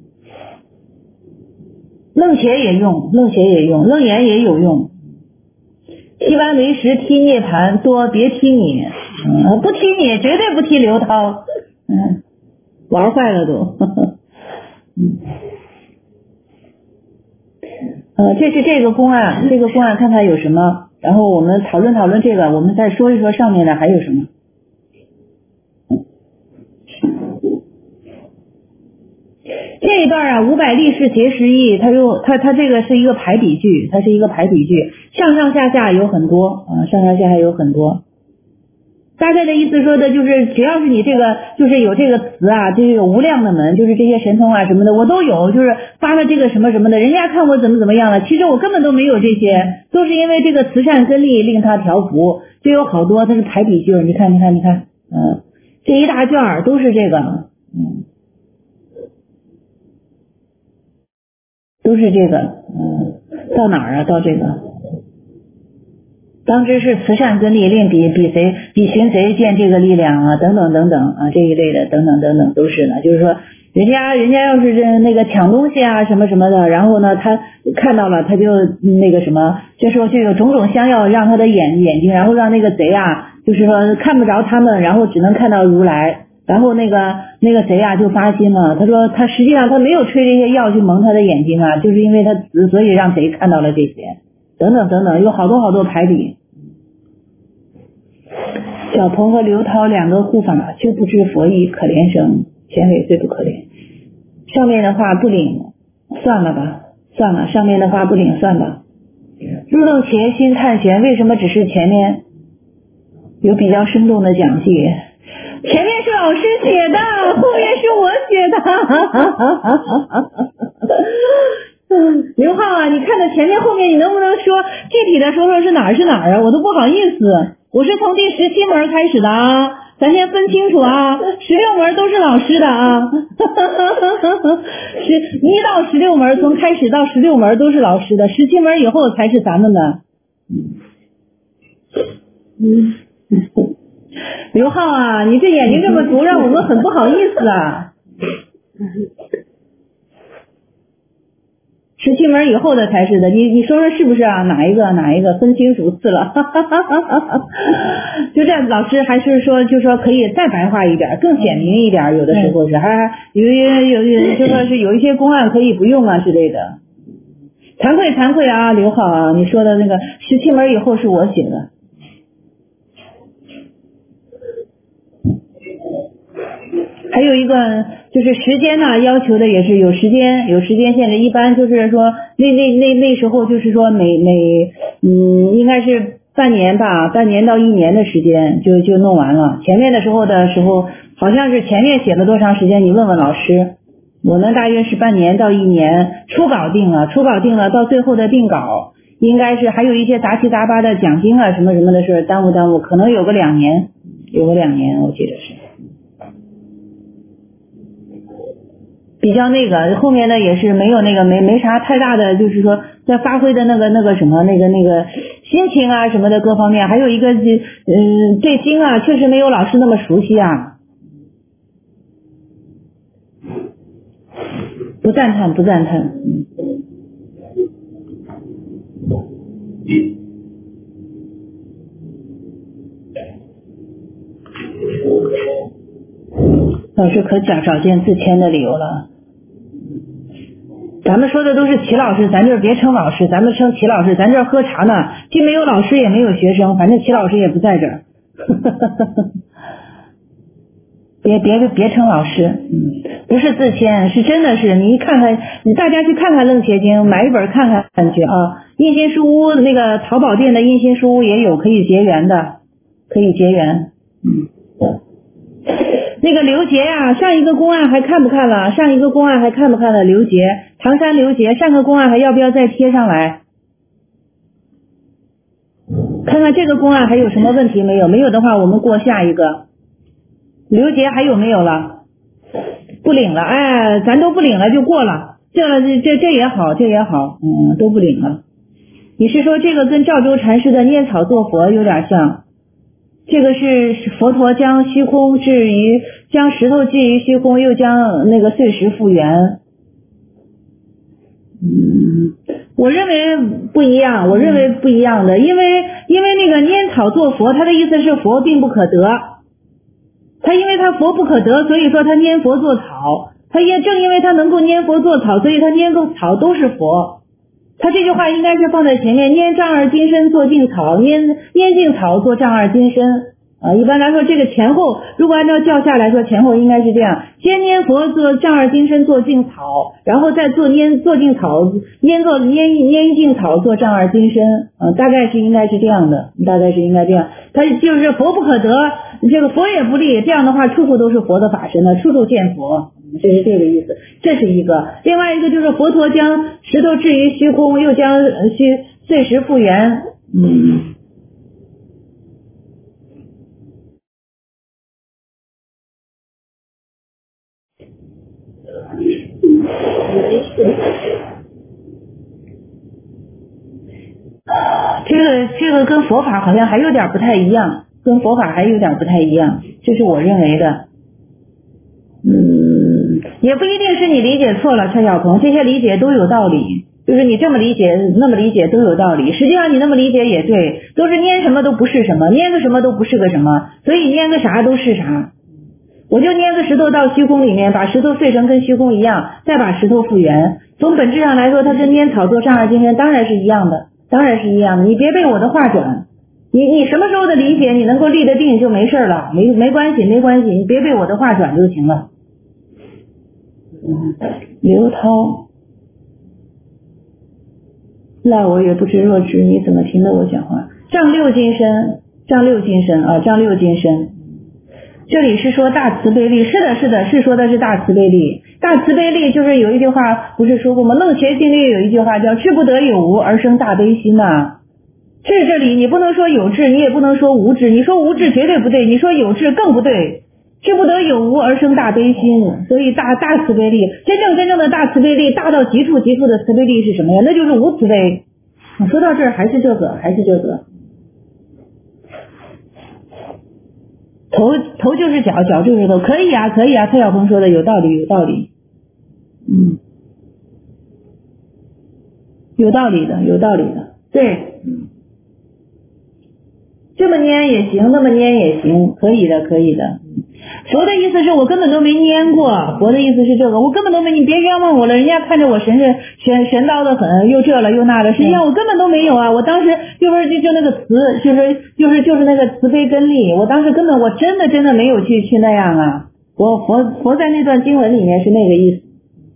楞伽也用，楞伽也用，楞严也有用。踢完为实，踢涅盘多，别踢你，嗯，不踢你，绝对不踢刘涛，嗯，玩坏了都。嗯。呃，这是这个公案，这个公案看看有什么，然后我们讨论讨论这个，我们再说一说上面的还有什么。这一段啊，五百历世结十义，它又它它这个是一个排比句，它是一个排比句，上上下下有很多啊，上上下下有很多。大概的意思说的就是，只要是你这个就是有这个词啊，就是有无量的门，就是这些神通啊什么的，我都有，就是发了这个什么什么的，人家看我怎么怎么样了，其实我根本都没有这些，都是因为这个慈善根力令他调伏，就有好多，它是排比句，你看你看你看，嗯，这一大卷儿都是这个，嗯，都是这个，嗯，到哪儿啊？到这个。当知是慈善根力令比比贼比寻贼见这个力量啊，等等等等啊，这一类的等等等等都是的。就是说，人家人家要是这那个抢东西啊什么什么的，然后呢他看到了他就那个什么，这时候就有种种香药让他的眼眼睛，然后让那个贼啊，就是说看不着他们，然后只能看到如来。然后那个那个贼啊就发心了，他说他实际上他没有吹这些药去蒙他的眼睛啊，就是因为他死，所以让贼看到了这些，等等等等，有好多好多排比。小鹏和刘涛两个护法却不知佛意，可怜生，前尾最不可怜。上面的话不领，算了吧，算了，上面的话不领，算吧。入洞前心探玄，为什么只是前面有比较生动的讲解？前面是老师写的，后面是我写的。刘浩啊，你看到前面后面，你能不能说具体的说说是哪儿是哪儿啊？我都不好意思。我是从第十七门开始的啊，咱先分清楚啊，十六门都是老师的啊，十一到十六门从开始到十六门都是老师的，十七门以后才是咱们的。嗯，刘浩啊，你这眼睛这么毒，让我们很不好意思啊。十七门以后的才是的，你你说说是不是啊？哪一个哪一个分清楚次了？就这老师还是说就说可以再白话一点，更显明一点，有的时候是还有有有就说是有一些公案可以不用啊之类的。惭愧惭愧啊，刘浩啊，你说的那个十七门以后是我写的。还有一个就是时间呢，要求的也是有时间有时间限制，一般就是说那那那那时候就是说每每嗯应该是半年吧，半年到一年的时间就就弄完了。前面的时候的时候好像是前面写了多长时间，你问问老师。我们大约是半年到一年，初稿定了，初稿定了，到最后的定稿应该是还有一些杂七杂八的奖金啊什么什么的事耽误耽误，可能有个两年，有个两年我记得是。比较那个后面呢也是没有那个没没啥太大的，就是说在发挥的那个那个什么那个那个心情啊什么的各方面，还有一个嗯对经啊确实没有老师那么熟悉啊。不赞叹不赞叹。嗯老师可找找见自谦的理由了。 咱们说的都是齐老师，咱这儿别称老师，咱们称齐老师，咱这儿喝茶呢，既没有老师也没有学生，反正齐老师也不在这儿。别别别称老师，嗯，不是自谦，是真的是你看看，你大家去看看《楞伽经》，买一本看看去啊。印心书屋那个淘宝店的印心书屋也有可以结缘的，可以结缘。嗯，那个刘杰呀、啊，上一个公案还看不看了？上一个公案还看不看了？刘杰，唐山刘杰，上个公案还要不要再贴上来？看看这个公案还有什么问题没有？没有的话，我们过下一个。刘杰还有没有了？不领了，哎，咱都不领了就过了，这这这也好，这也好，嗯，都不领了。你是说这个跟赵州禅师的捏草做佛有点像？这个是佛陀将虚空置于，将石头置于虚空，又将那个碎石复原。嗯，我认为不一样，我认为不一样的，因为因为那个拈草做佛，他的意思是佛并不可得。他因为他佛不可得，所以说他拈佛做草，他也正因为他能够拈佛做草，所以他拈个草都是佛。他这句话应该是放在前面，拈丈二金身做净草，拈拈净草做丈二金身啊。一般来说这个前后如果按照教下来说，前后应该是这样，先拈佛做丈二金身做净草，然后再做拈做净草拈个拈拈净草做丈二金身啊，大概是应该是这样的，大概是应该这样。他就是佛不可得，这个佛也不立，这样的话处处都是佛的法身呢，处处见佛，这是这个意思，这是一个。另外一个就是佛陀将石头置于虚空，又将虚碎石复原。嗯，这个这个跟佛法好像还有点不太一样，跟佛法还有点不太一样，这是我认为的。嗯，也不一定是你理解错了，蔡小鹏，这些理解都有道理，就是你这么理解那么理解都有道理，实际上你那么理解也对，都是拈什么都不是什么，拈个什么都不是个什么，所以拈个啥都是啥。我就拈个石头到虚空里面，把石头碎成跟虚空一样，再把石头复原，从本质上来说，它跟拈草做丈二金身当然是一样的，当然是一样的，你别被我的话转。你你什么时候的理解你能够立得定就没事了，没没关系没关系，你别被我的话转就行了。嗯，刘涛，那我也不知若知，你怎么听得我讲话？丈六金身，丈六金身啊，丈六金身。这里是说大慈悲力，是的，是的，是说的是大慈悲力。大慈悲力就是有一句话不是说过吗？楞伽经里有一句话叫智不得有无而生大悲心呐、啊。智这里你不能说有智，你也不能说无智，你说无智绝对不对，你说有智更不对。智不得有无而生大悲心，所以大大慈悲力，真正真正的大慈悲力，大到极处极处的慈悲力是什么呀？那就是无慈悲。说到这儿还是这个，还是这个。头头就是脚，脚就是头，可以啊，可以啊。蔡小鹏说的有道理，有道理。嗯，有道理的，有道理的。对，嗯，这么拈也行，那么拈也行，可以的，可以的。佛的意思是我根本都没拈过，佛的意思是这个，我根本都没，你别冤枉我了，人家看着我神神神神叨的很，又这了又那了，实际上我根本都没有啊，我当时就是就就那个慈，就是就是就是那个慈悲根力，我当时根本我真的真的没有去去那样啊，我佛佛在那段经文里面是那个意思。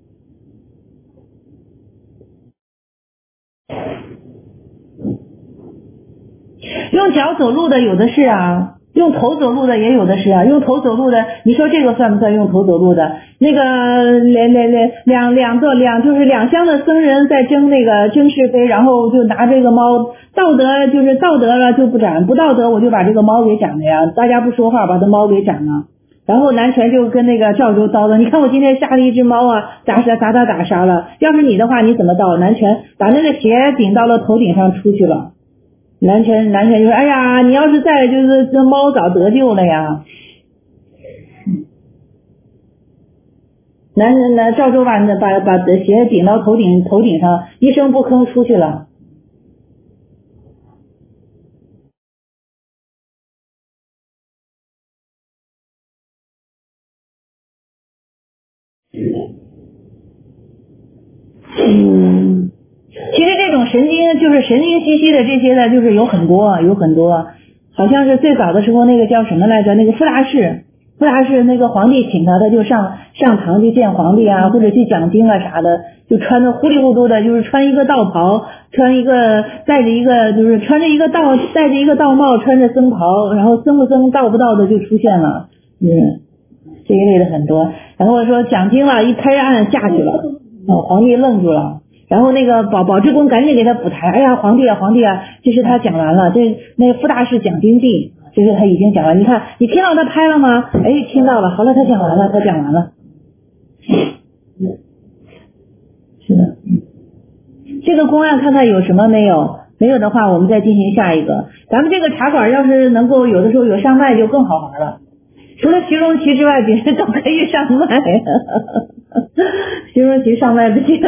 用脚走路的有的是啊，用头走路的也有的是啊，用头走路的，你说这个算不算用头走路的？那个两两两两两个两就是两乡的僧人在争那个争是非，然后就拿这个猫，道德就是道德了就不斩，不道德我就把这个猫给斩了呀，大家不说话把这猫给斩了。然后南拳就跟那个赵州叨叨，你看我今天杀了一只猫啊，打杀打打打杀了，要是你的话你怎么叨？南拳把那个鞋顶到了头顶上出去了。南拳南拳就说：“哎呀，你要是在，就是这猫早得救了呀。”南南赵州把把把鞋顶到头顶头顶上，一声不吭出去了。 其实这种神经就是神经兮兮的这些的，就是有很多有很多，好像是最早的时候那个叫什么来着？那个傅大士，傅大士那个皇帝请他，他就上上堂去见皇帝啊，或者去讲经啊啥的，就穿的糊里糊涂的，就是穿一个道袍，穿一个戴着一个就是穿着一个道戴着一个道帽，穿着僧袍，然后僧不僧道不道的就出现了，嗯，这一类的很多。然后说讲经了，一拍案下去了，哦，皇帝愣住了。然后那个保保智公赶紧给他补台，哎呀，皇帝啊，皇帝啊，这是他讲完了，这那傅大士讲经地，这是他已经讲完。你看，你听到他拍了吗？哎，听到了。好了，他讲完了，他讲完了。是的，这个公案看看有什么没有？没有的话，我们再进行下一个。咱们这个茶馆要是能够有的时候有上麦，就更好玩了。除了徐荣奇之外，别人都可以上麦。徐荣奇上麦不行。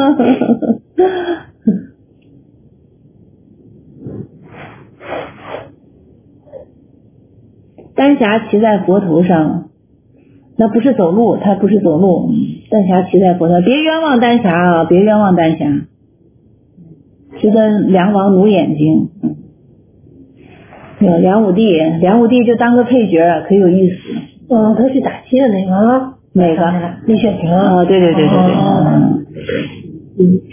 丹霞骑在佛头上，那不是走路，他不是走路。丹霞骑在佛头，别冤枉丹霞啊！别冤枉丹霞，是跟梁王努眼睛。有梁武帝，梁武帝就当个配角，可有意思。 嗯，他是打七的那个啊。 哪个？ 李雪萍。 哦，对对对对对。嗯。嗯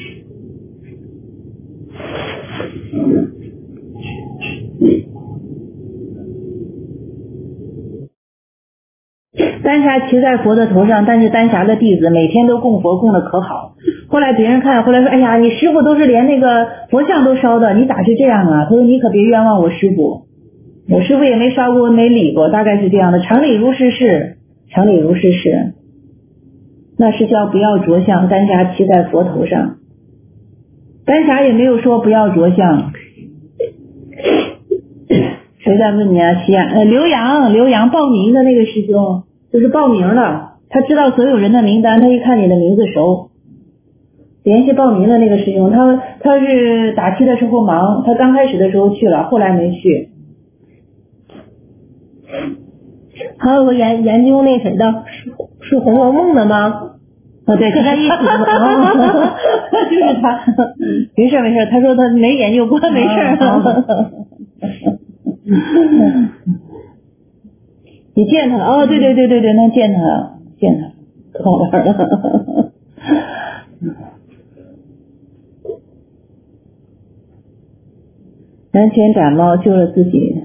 丹霞骑在佛的头上，但是丹霞的弟子每天都供佛供的可好。后来别人看，后来说，哎呀，你师傅都是连那个佛像都烧的，你咋是这样啊？他说你可别冤枉我师傅，我师傅也没烧过，没理过，大概是这样的。常理如是是，常理如是是，那是叫不要着相。丹霞骑在佛头上，丹霞也没有说不要着相。谁在问你啊？西安呃，刘洋，刘洋报名的那个师兄，就是报名了，他知道所有人的名单，他一看你的名字熟，联系报名的那个师兄，他他是打七的时候忙，他刚开始的时候去了，后来没去。 还有个研研究那谁的，是《红楼梦》的吗？ 哦，对，跟他一起的，就是他。没事没事，他说他没研究过，没事。你见他了？哦，对对对对对，那见他了，见他了，可好玩了。南拳斩猫救了自己，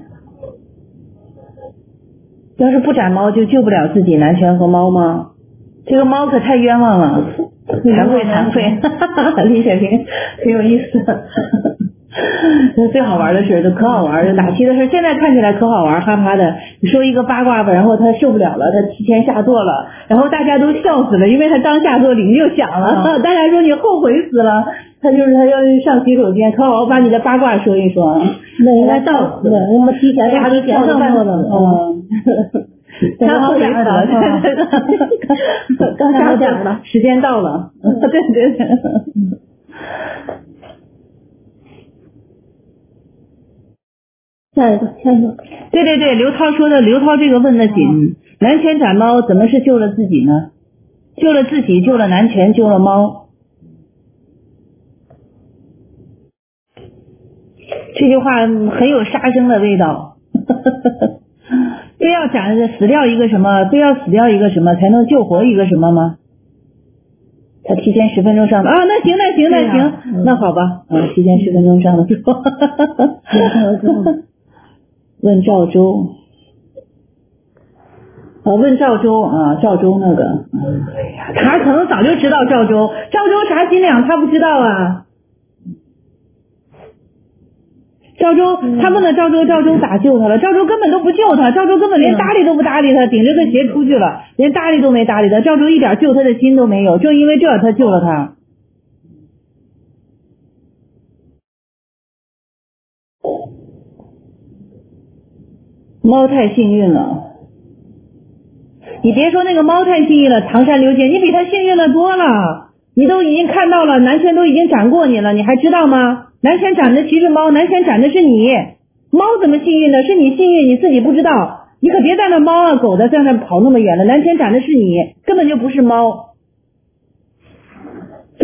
要是不斩猫就救不了自己。南拳和猫吗？这个猫可太冤枉了，惭愧惭愧。李雪萍挺有意思。最好玩的事都可好玩的，打七的事现在看起来可好玩，哈哈的。你说一个八卦吧，然后他受不了了，他提前下座了，然后大家都笑死了，因为他刚下座铃就响了，嗯、大家说你后悔死了，他就是他要上洗手间，可好，我把你的八卦说一说。 那应该到死了，我们提前他都提前上座了。 嗯。刚好点了，刚下点了，时间到了，对对对。 下一个，下一个。 对对对，刘涛说的，刘涛这个问的紧。南拳斩猫怎么是救了自己呢？救了自己，救了南拳，救了猫。这句话很有杀生的味道。非要斩死掉一个什么，非要死掉一个什么才能救活一个什么吗？他提前十分钟上的啊，那行那行那行，啊嗯、那好吧，啊，提前十分钟上的是吧？问赵州，啊，问赵州啊，赵州那个，哎呀，他可能早就知道赵州，赵州啥斤两他不知道啊。赵州，他问了赵州，赵州咋救他了？赵州根本都不救他，赵州根本连搭理都不搭理他，顶着个鞋出去了，连搭理都没搭理他。赵州一点救他的心都没有，正因为这他救了他。猫太幸运了，你别说那个猫太幸运了，唐山刘姐，你比他幸运的多了，你都已经看到了，南拳都已经斩过你了，你还知道吗？南拳斩的其实猫，南拳斩的是你，猫怎么幸运的？是你幸运，你自己不知道，你可别在那猫啊狗的在那跑那么远了，南拳斩的是你，根本就不是猫。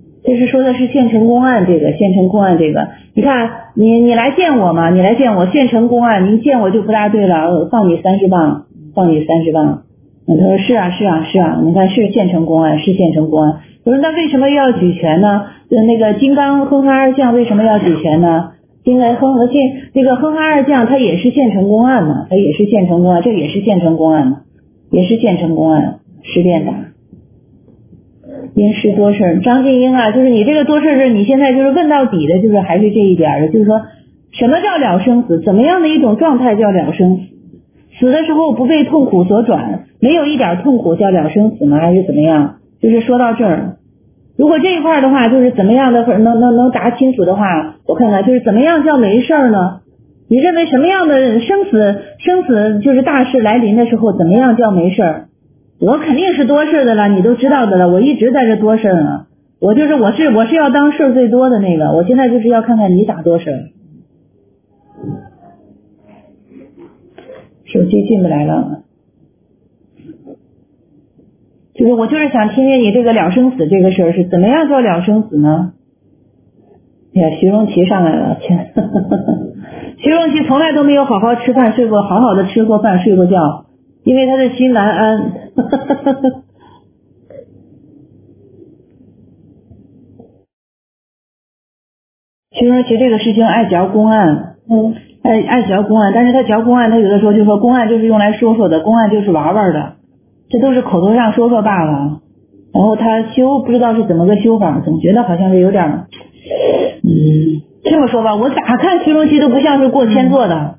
这是说的是县城公案，这个县城公案这个，你看你你来见我嘛，你来见我，县城公案，您见我就不大对了，放你三十磅，放你三十磅。他说是啊是啊是啊，你看是县城公案，是县城公案。我说那为什么要举权呢？那个金刚哼哈二将为什么要举权呢？金刚哼和县那个哼哈二将他也是县城公案嘛，他也是县城公案，这也是县城公案嘛，也是县城公案，十遍打。因事多事，张静英啊，就是你这个多事是你现在就是问到底的，就是还是这一点的，就是说什么叫了生死，怎么样的一种状态叫了生死？死的时候不被痛苦所转，没有一点痛苦叫了生死吗？还是怎么样？就是说到这儿，如果这一块的话，就是怎么样的能能能答清楚的话，我看看就是怎么样叫没事呢？你认为什么样的生死生死就是大事来临的时候，怎么样叫没事？我肯定是多事的了，你都知道的了，我一直在这多事呢。我就是我是我是要当事最多的那个，我现在就是要看看你咋多事。手机进不来了，就是我就是想听听你这个了生死这个事儿是怎么样叫了生死呢？哎呀，徐荣奇上来了，天，徐荣奇从来都没有好好吃饭睡过，好好的吃过饭睡过觉，因为他的心难安。徐荣奇这个事情爱嚼公案，嗯，爱爱嚼公案，但是他嚼公案，他有的时候就说公案就是用来说说的，公案就是玩玩的，这都是口头上说说罢了。然后他修不知道是怎么个修法，总觉得好像是有点，嗯，这么说吧，我咋看徐荣奇都不像是过千座的。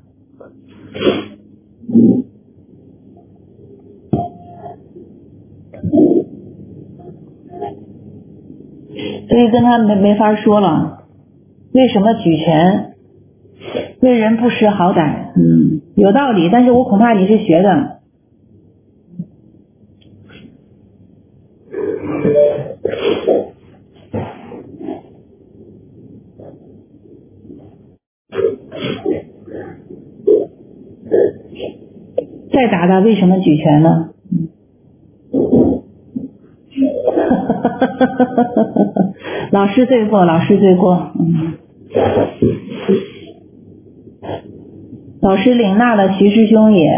所以跟他没没法说了。为什么举权？为人不识好歹，嗯，有道理，但是我恐怕你是学的。再打打为什么举权呢？老师罪过，老师罪过，嗯，老师领纳了徐师兄也，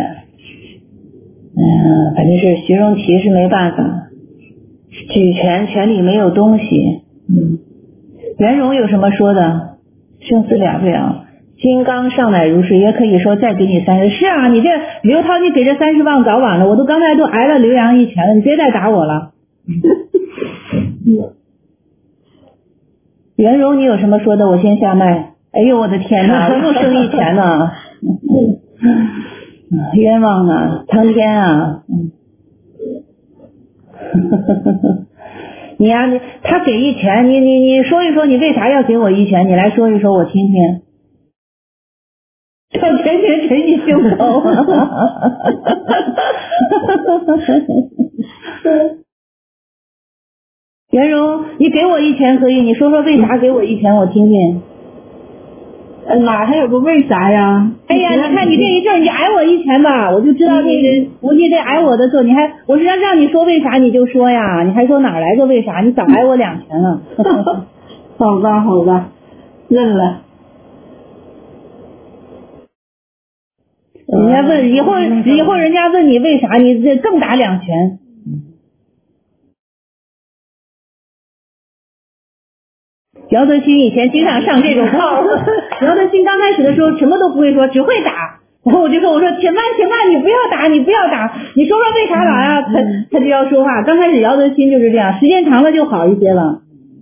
嗯，反正是徐荣奇是没办法，举权权里没有东西，嗯，袁荣有什么说的？生死了不了，金刚尚乃如是，也可以说再给你三十。是啊，你这刘涛，你给这三十磅早晚了，我都刚才都挨了刘洋一拳了，你别再打我了。袁荣，你有什么说的？我先下麦。哎呦，我的天哪，又生一拳呢！冤枉啊，苍天啊！你呀、啊，你他给一拳，你你你说一说，你为啥要给我一拳？你来说一说，我听听。叫拳拳捶你胸口。袁荣，你给我一拳可以，你说说为啥给我一拳，我听听。 呃，哪还有个为啥呀？ 哎呀，你看你这一阵你挨我一拳吧，我就知道你我你得挨我的时候，你还我是让让你说为啥你就说呀，你还说哪来个为啥？你早挨我两拳了。 好吧，好吧，认了。 人家问以后以后人家问你为啥，你这更打两拳。姚德新以前经常上这种套，姚德新刚开始的时候什么都不会说，只会打。然后我就说，我说且慢且慢，你不要打，你不要打，你说说为啥打呀？他他就要说话。刚开始姚德新就是这样，时间长了就好一些了。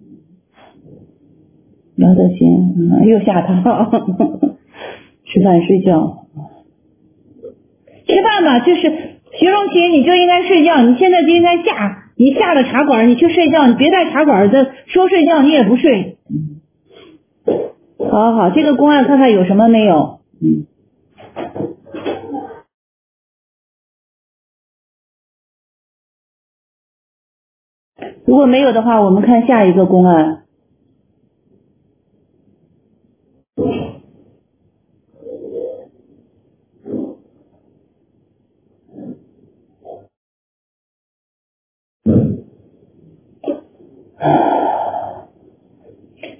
姚德新，嗯，又下套，吃饭睡觉，吃饭嘛，就是徐荣奇，你就应该睡觉，你现在就应该下。你下了茶馆，你去睡觉，你别在茶馆这说睡觉，你也不睡。好好好，这个公案看看有什么没有。嗯。如果没有的话，我们看下一个公案。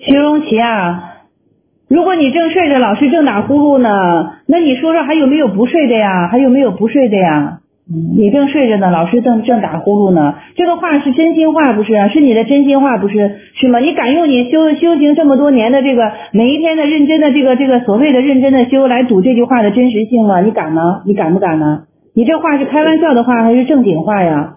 徐荣奇啊，如果你正睡着，老师正打呼噜呢，那你说说还有没有不睡的呀？还有没有不睡的呀？你正睡着呢，老师正正打呼噜呢，这个话是真心话不是啊？是你的真心话不是？是吗？你敢用你修修行这么多年的这个每一天的认真的这个这个所谓的认真的修来赌这句话的真实性吗？你敢吗？你敢不敢呢？你这话是开玩笑的话还是正经话呀？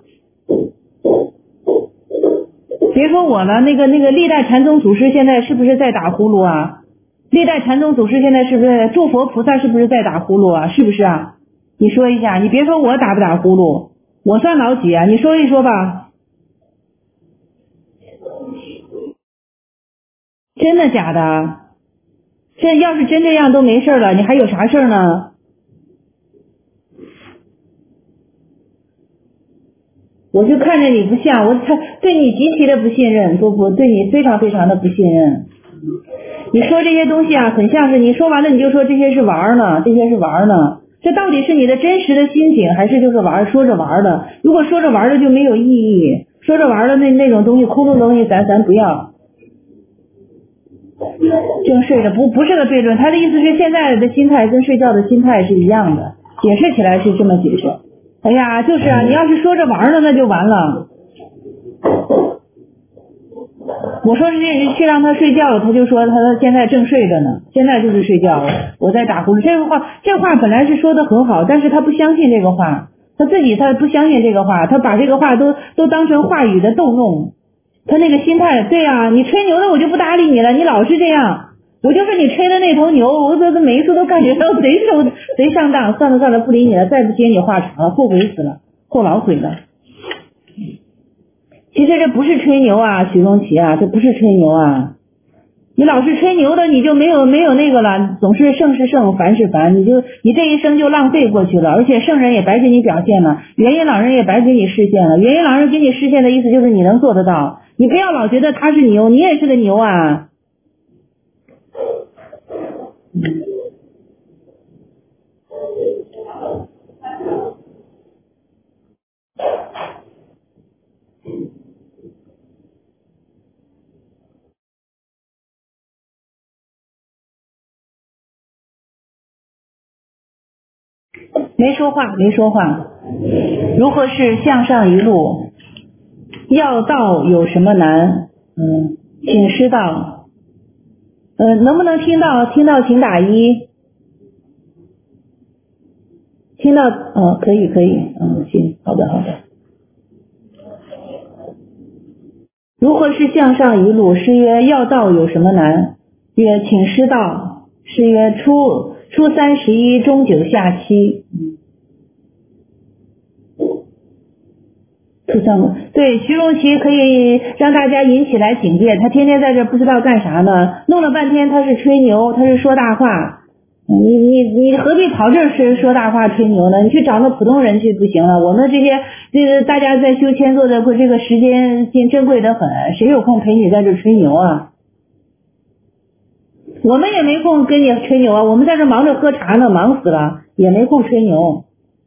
别说我了，那个那个历代禅宗祖师现在是不是在打呼噜啊？历代禅宗祖师现在是不是诸佛菩萨是不是在打呼噜啊？是不是啊？你说一下，你别说我打不打呼噜，我算老几啊？你说一说吧。真的假的？这要是真这样都没事了，你还有啥事呢？我就看着你不像，我看对你极其的不信任，不不，对你非常非常的不信任。你说这些东西啊，很像是你说完了你就说这些是玩呢，这些是玩呢。这到底是你的真实的心情，还是就是玩说着玩的？如果说着玩的就没有意义，说着玩的那那种东西，空洞东西咱咱不要。正睡着不不是个悖论，他的意思是现在的心态跟睡觉的心态是一样的，解释起来是这么解释。哎呀，就是啊，你要是说着玩的那就完了。我说是去让他睡觉，他就说他现在正睡着呢，现在就是睡觉，我在打呼噜。这个话，这话本来是说的很好，但是他不相信这个话，他自己他不相信这个话，他把这个话都都当成话语的逗弄，他那个心态，对啊，你吹牛的我就不搭理你了，你老是这样，我就是你吹的那头牛，我这每一次都感觉到贼受贼上当，算了算了，不理你了，再不接你话茬了，后悔死了，后老悔了。其实这不是吹牛啊，许宗奇啊，这不是吹牛啊！你老是吹牛的，你就没有没有那个了，总是圣是圣，凡是凡，你就你这一生就浪费过去了，而且圣人也白给你表现了，元音老人也白给你示现了。元音老人给你示现的意思就是你能做得到，你不要老觉得他是牛，你也是个牛啊！嗯没说话，没说话。如何是向上一路？要道有什么难？嗯，请师道。呃，能不能听到？听到请打一。听到，哦，可以，可以，嗯，行，好的，好的。如何是向上一路？师曰：要道有什么难？曰：请师道。师曰：初初三十一，中九下七。嗯初三个，对，徐荣奇可以让大家引起来警戒，他天天在这不知道干啥呢，弄了半天他是吹牛，他是说大话，你你你何必跑这儿是说大话吹牛呢？你去找那普通人去不行了。我们这些这个大家在修签做的这个时间珍贵得很，谁有空陪你在这吹牛啊？我们也没空跟你吹牛啊，我们在这忙着喝茶呢，忙死了，也没空吹牛。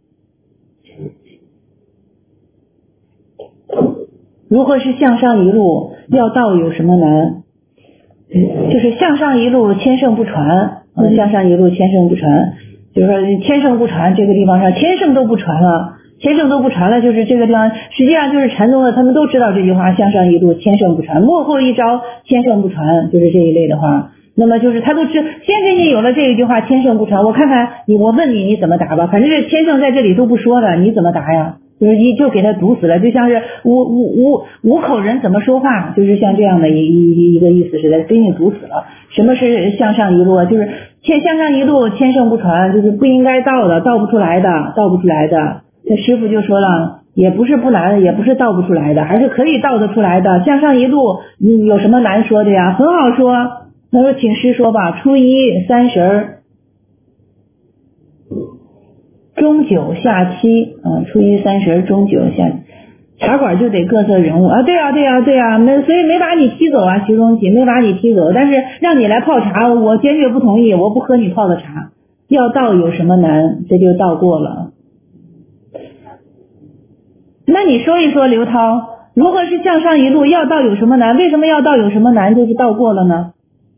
如何是向上一路？要道有什么难？就是向上一路，千圣不传。嗯，向上一路，千圣不传。就是说，千圣不传，这个地方上，千圣都不传了，千圣都不传了，就是这个地方，实际上就是禅宗的，他们都知道这句话，向上一路，千圣不传，幕后一招，千圣不传，就是这一类的话。那么就是他都知，先给你有了这一句话，千圣不传，我看看你，我问你，你怎么答吧？反正这千圣在这里都不说了，你怎么答呀？就是一就给他堵死了，就像是五五五五口人怎么说话，就是像这样的一一一个意思似的，给你堵死了。什么是向上一路啊？就是千向上一路，千圣不传，就是不应该道的，道不出来的，道不出来的。这师傅就说了，也不是不难，也不是道不出来的，还是可以道得出来的。向上一路，你有什么难说的呀？很好说。那说请师说吧，初一、三十儿。中九下七，嗯，初一三十，中九下，茶馆就得各色人物啊，对啊，对啊，对啊，没，所以没把你踢走啊，徐宗奇没把你踢走，但是让你来泡茶，我坚决不同意，我不喝你泡的茶。要道有什么难？这就道过了。那你说一说，刘涛， 如何是向上一路？要道有什么难？为什么要道有什么难？就是道过了呢？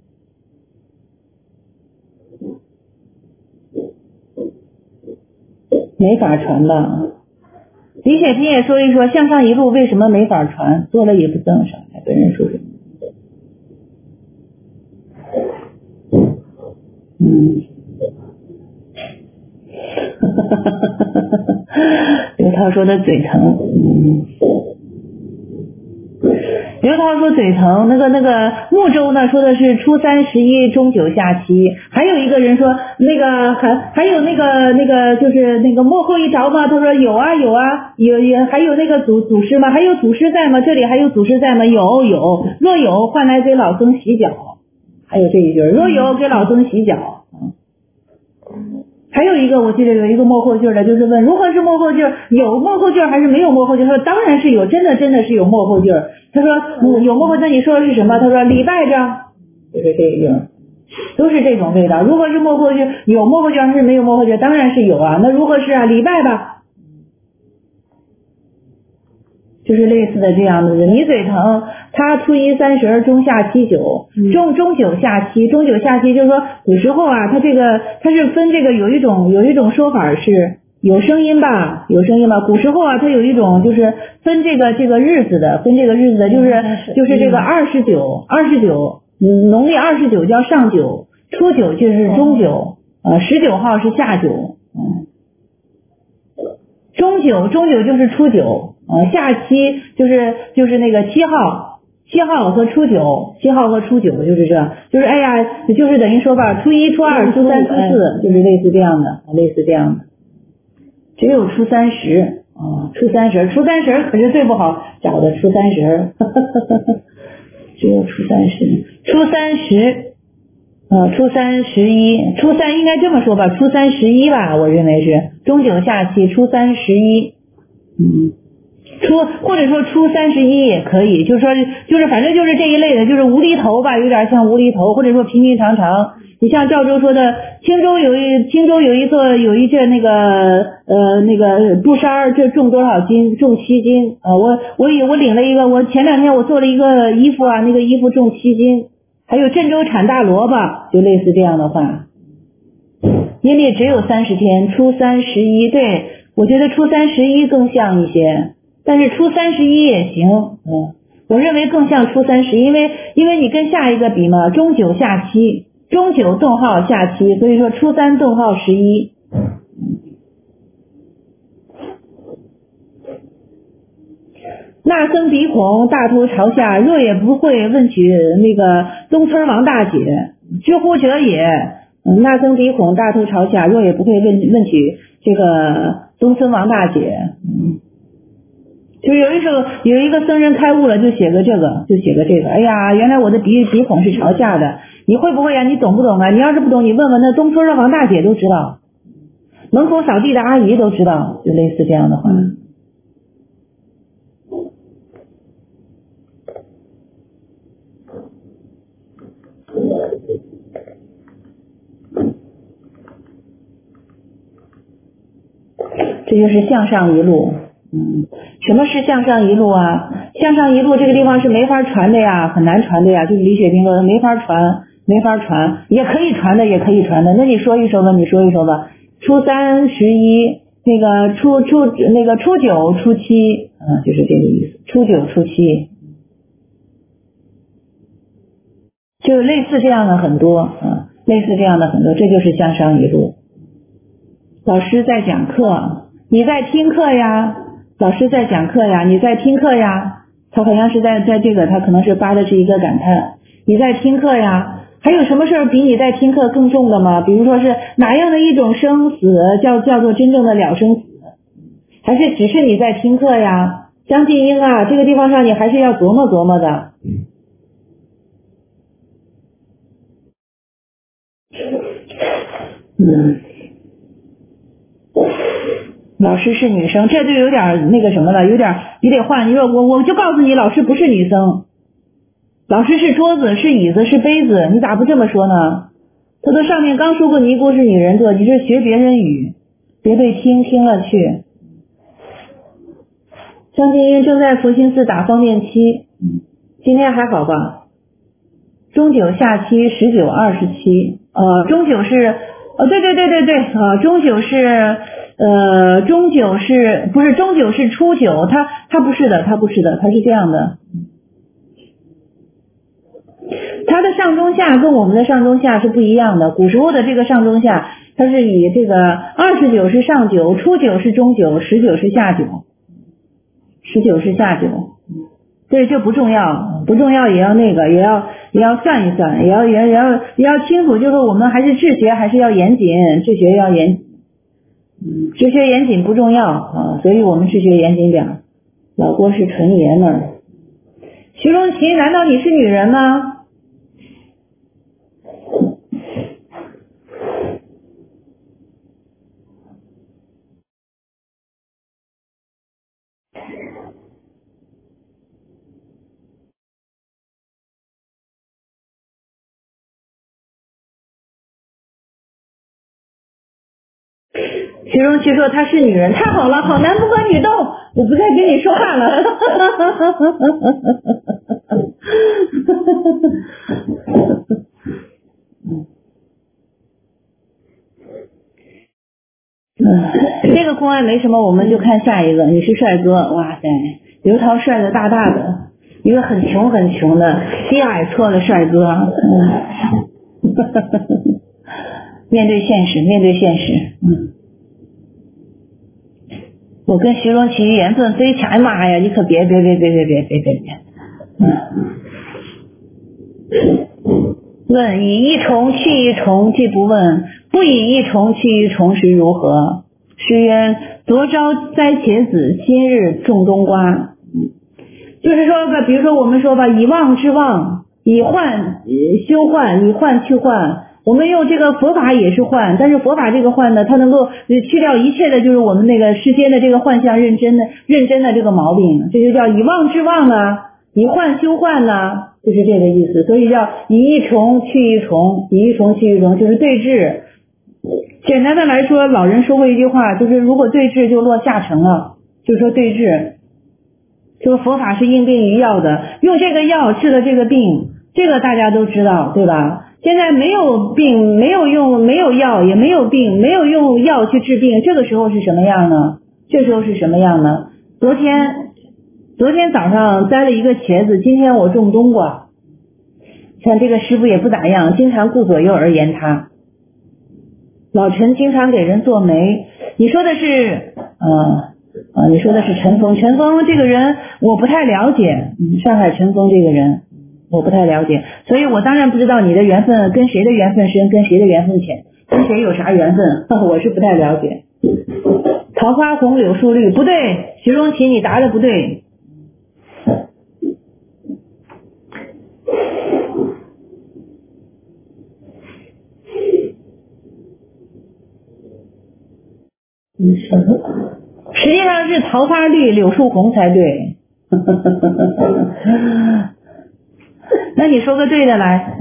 没法传吧？李雪琴也说一说向上一路为什么没法传？做了也不赠上，还跟人说什么？嗯，刘涛说的嘴疼，嗯。刘涛说嘴疼，那个那个木舟呢说的是初三十一中九下七，还有一个人说那个还还有那个那个就是那个幕后一着吗？他说有啊有啊有有还有那个祖祖师吗？还有祖师在吗？这里还有祖师在吗？有有，若有换来给老僧洗脚，还有这一句若有给老僧洗脚。还有一个我记得有一个幕后句的，就是问如何是幕后句，有幕后句还是没有幕后句？他说当然是有，真的真的是有幕后句。他说、嗯、有幕后，那你说的是什么？他说礼拜着，就是这一句，都是这种味道。如何是幕后句？有幕后句还是没有幕后句？当然是有啊。那如何是啊？礼拜吧，就是类似的这样的。你嘴疼，他初一三十中下七九，中中九下七，中九下七就是说古时候啊，他这个他是分这个有一种有一种说法是有声音吧，有声音吧。古时候啊，他有一种就是分这个这个日子的，分这个日子的，就是就是这个二十九二十九，嗯，农历二十九叫上九，初九就是中九，呃，十九号是下九，嗯，中九中九就是初九。呃，下七就是就是那个七号，七号和初九，七号和初九就是这，就是哎呀，就是等于说吧，初一、初二、初三、初四，就是类似这样的，类似这样的。只有初三十啊，初三十，初三十可是最不好找的，初三十，只有初三十，初三十，呃，初三十一，初三应该这么说吧，初三十一吧，我认为是中九下七，初三十一，嗯。初或者说初三十一也可以，就是说就是反正就是这一类的，就是无厘头吧，有点像无厘头，或者说平平常常。你像赵州说的，青州有一青州有一座有一件那个呃那个布衫，这重多少斤？重七斤啊、呃！我我我领了一个，我前两天我做了一个衣服啊，那个衣服重七斤。还有郑州产大萝卜，就类似这样的话。阴历只有三十天，初三十一，对，我觉得初三十一更像一些。但是初三十一也行，嗯，我认为更像初三十一，因为因为你跟下一个比嘛，中九下七，中九顿号下七，所以说初三顿号十一。那僧鼻孔大头朝下，若也不会问取那个东村王大姐，知乎者也。嗯，那僧鼻孔大头朝下，若也不会问问取这个东村王大姐，嗯。就是有一首有一个僧人开悟了，就写个这个，就写个这个。哎呀，原来我的鼻鼻孔是朝下的，你会不会呀？你懂不懂啊？你要是不懂，你问问那东村的王大姐都知道，门口扫地的阿姨都知道，就类似这样的话。这就是向上一路。嗯，什么是向上一路啊？向上一路这个地方是没法传的呀，很难传的呀。就是李雪萍说的，没法传，没法传，也可以传的，也可以传的。那你说一说吧，你说一说吧。初三十一，那个初初那个初九初七，嗯，就是这个意思。初九初七，就类似这样的很多，嗯，类似这样的很多，这就是向上一路。老师在讲课，你在听课呀。老师在讲课呀，你在听课呀，他好像是在在这个，他可能是发的是一个感叹，你在听课呀。还有什么事儿比你在听课更重的吗？比如说是哪样的一种生死叫叫做真正的了生死，还是只是你在听课呀？江静英啊，这个地方上你还是要琢磨琢磨的。嗯。老师是女生，这就有点那个什么了，有点你得换。你说我我就告诉你，老师不是女生，老师是桌子，是椅子，是杯子，你咋不这么说呢？他说上面刚说过尼姑是女人做，你是学别人语，别被听听了去。 张金英正在佛心寺打方便期，今天还好吧？中九下期十九二十七，呃，中九是，呃，对对对对对，呃，中九是，呃，中九是不是中九是初九？它它不是的，它不是的，它是这样的。它的上中下跟我们的上中下是不一样的。古时候的这个上中下，它是以这个二十九是上九，初九是中九，十九是下九，十九是下九。对，这不重要，不重要也要那个，也要也要算一算，也要也要也要也要清楚，就是我们还是治学还是要严谨，治学要严，嗯，治学严谨不重要啊，所以我们治学严谨点。老郭是纯爷们儿。徐荣琪，难道你是女人吗？徐荣琪说她是女人，太好了，好男不和女斗，我不再跟你说话了。嗯，这个公安没什么，我们就看下一个。你是帅哥，哇塞，刘涛帅的大大的，一个很穷很穷的低矮矬的帅哥。嗯，面对现实，面对现实，嗯。我跟徐荣琪缘分非常，哎妈呀，你可别别别别别别别别别，嗯。问以一重去一重，既不问不以一重去一重时如何？诗曰：昨朝栽茄子，今日种冬瓜。就是说吧，比如说我们说吧，以妄制妄，以幻修幻，以幻去幻。我们用这个佛法也是幻，但是佛法这个幻呢，它能够去掉一切的，就是我们那个世间的这个幻象认真的认真的这个毛病，这就叫以妄制妄呢，以幻修幻呢，就是这个意思。所以叫以一重去一重，以一重去一重，就是对治。简单的来说，老人说过一句话，就是如果对治就落下乘了，就说对治，这个佛法是应病于药的，用这个药治了这个病，这个大家都知道，对吧？现在没有病，没有用，没有药，也没有病，没有用药去治病，这个时候是什么样呢？这时候是什么样呢？昨天，昨天早上摘了一个茄子，今天我种冬瓜。像这个师傅也不咋样，经常顾左右而言他。老陈经常给人做媒，你说的是，呃，啊，你说的是陈峰，陈峰这个人我不太了解，嗯，上海陈峰这个人。我不太了解，所以我当然不知道你的缘分跟谁的缘分深，跟谁的缘分浅，跟谁有啥缘分，我是不太了解。桃花红柳树绿，不对，徐荣琪你答的不对。嗯，实际上是桃花绿柳树红才对。那你说个对的来。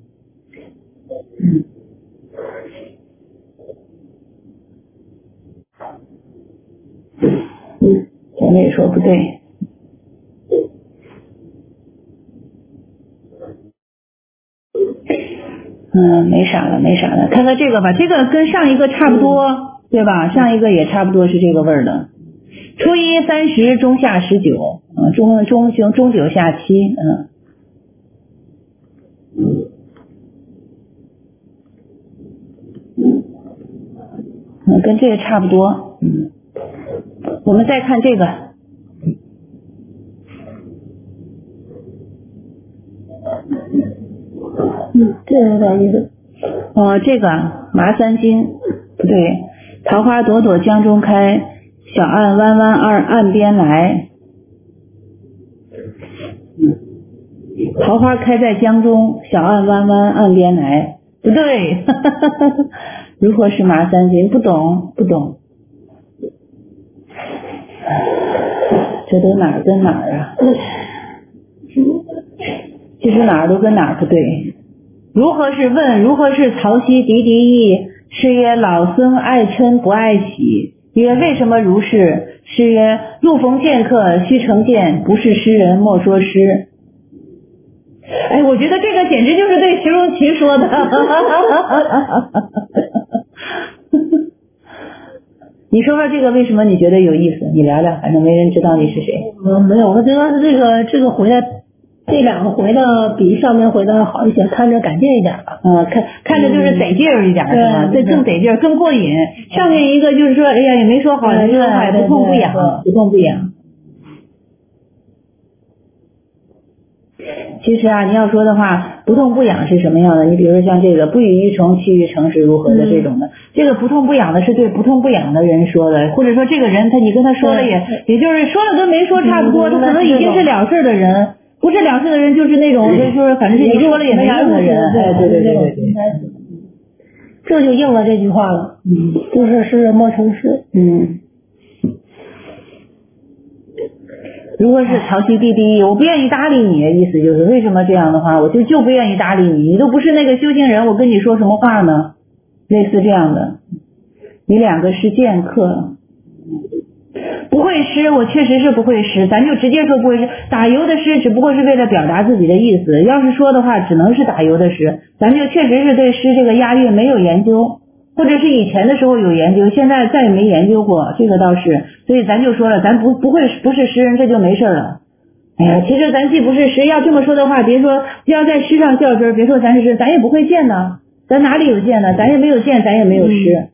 嗯，前面也说不对。嗯，没啥了，没啥了。看看这个吧，这个跟上一个差不多，对吧？上一个也差不多是这个味儿的。初一三十，中下十九，嗯，中中中中九下七，嗯。嗯，跟这个差不多。嗯，我们再看这个。嗯，这有点意思。哦，这个麻三金不对，桃花朵朵江中开，小岸弯弯岸岸边来。嗯，桃花开在江中，小岸弯弯岸边来，不对。如何是麻三金？不懂，不懂。这都哪儿跟哪儿啊？其实哪儿都跟哪儿不对。如何是问？如何是曹溪敌敌意？是曰老僧爱嗔不爱喜。曰为什么如是？ 诗曰：路逢剑客须成剑，不是诗人莫说诗。哎，我觉得这个简直就是对徐荣奇说的。你说说这个为什么你觉得有意思？你聊聊，反正没人知道你是谁。 嗯，没有，我觉得这个这个回的这两个回的比上面回的好一些，看着感劲一点吧。 嗯，看看着就是得劲儿一点，是吧？ 对， 这更得劲儿，更过瘾。上面一个就是说，哎呀，也没说好，没说坏，不痛不痒，不痛不痒。其实啊，你要说的话，不痛不痒是什么样的？你比如说像这个不与一虫，其余诚是如何的这种的，这个不痛不痒的是对不痛不痒的人说的，或者说这个人他你跟他说了也也就是说了跟没说差不多，他可能已经是了事的人，不是了事的人就是那种就是反正是你说了也没用的人，哎，对对对对对， 这就应了这句话了，嗯，就是诗人莫成诗， 嗯。如果是曹溪地第一，我不愿意搭理你，意思就是为什么这样的话，我就就不愿意搭理你，你都不是那个修行人，我跟你说什么话呢？类似这样的，你两个是剑客，不会诗，我确实是不会诗，咱就直接说不会诗。打油的诗只不过是为了表达自己的意思，要是说的话，只能是打油的诗，咱就确实是对诗这个押韵没有研究。或者是以前的时候有研究，现在再也没研究过，这个倒是，所以咱就说了，咱不不会不是诗人，这就没事了。哎呀，其实咱既不是诗，要这么说的话，别说要在诗上较真，别说咱是诗，咱也不会剑呢，咱哪里有剑呢？咱也没有剑，咱也没有诗。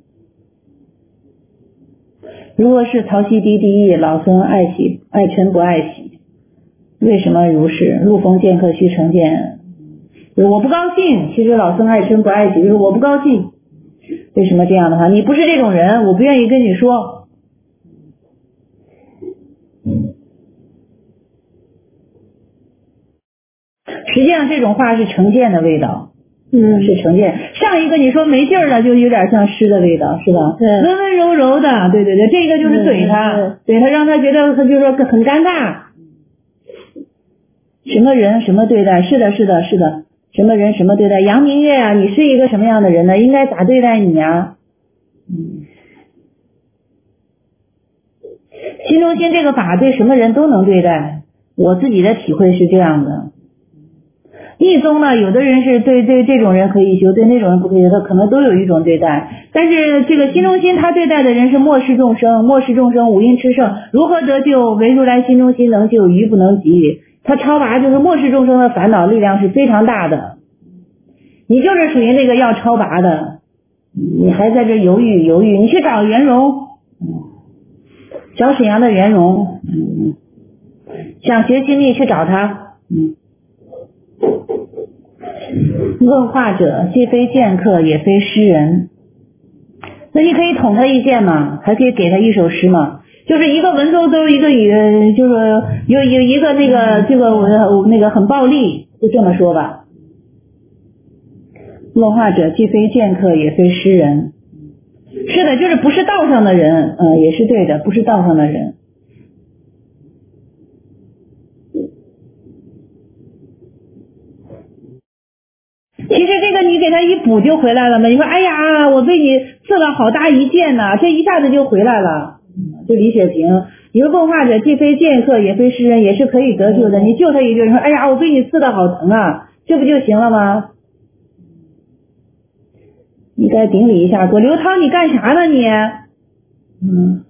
如果是曹溪低第一，老僧爱喜爱嗔不爱喜，为什么如是？路逢剑客须成剑，我不高兴。其实老僧爱嗔不爱喜，就是我不高兴。为什么这样的话？你不是这种人，我不愿意跟你说。实际上这种话是成见的味道，嗯，是成见。上一个你说没劲儿了，就有点像诗的味道，是吧？ 对， 温温柔柔的，对对对，这个就是怼他，怼他让他觉得他就说很尴尬。什么人什么对待？是的，是的，是的。什么人什么对待？杨明月啊，你是一个什么样的人呢？应该咋对待你啊？嗯，心中心这个法对什么人都能对待，我自己的体会是这样的。密宗呢，有的人是对对这种人可以修，对那种人不可以修，他可能都有一种对待。但是这个心中心他对待的人是末世众生，末世众生五阴炽盛，如何得救？唯如来心中心能救，愚不能及。他超拔就是末世众生的烦恼力量是非常大的，你就是属于那个要超拔的，你还在这犹豫犹豫，你去找圆融，找沈阳的圆融，嗯，想学心力去找他，嗯。问话者既非剑客也非诗人，那你可以捅他一剑嘛，还可以给他一首诗嘛，就是一个文绉绉，一个语，就是有有一个那个这个我那个很暴力，就这么说吧。问话者既非剑客也非诗人，是的，就是不是道上的人，嗯，也是对的，不是道上的人。其实这个你给他一补就回来了嘛，你说哎呀我被你刺了好大一剑呐，这一下子就回来了，就李雪萍，你说问话者既非剑客也非诗人，也是可以得救的，你救他一句，你说哎呀我被你刺的好疼啊，这不就行了吗？你该顶礼一下过，刘涛你干啥呢你？嗯。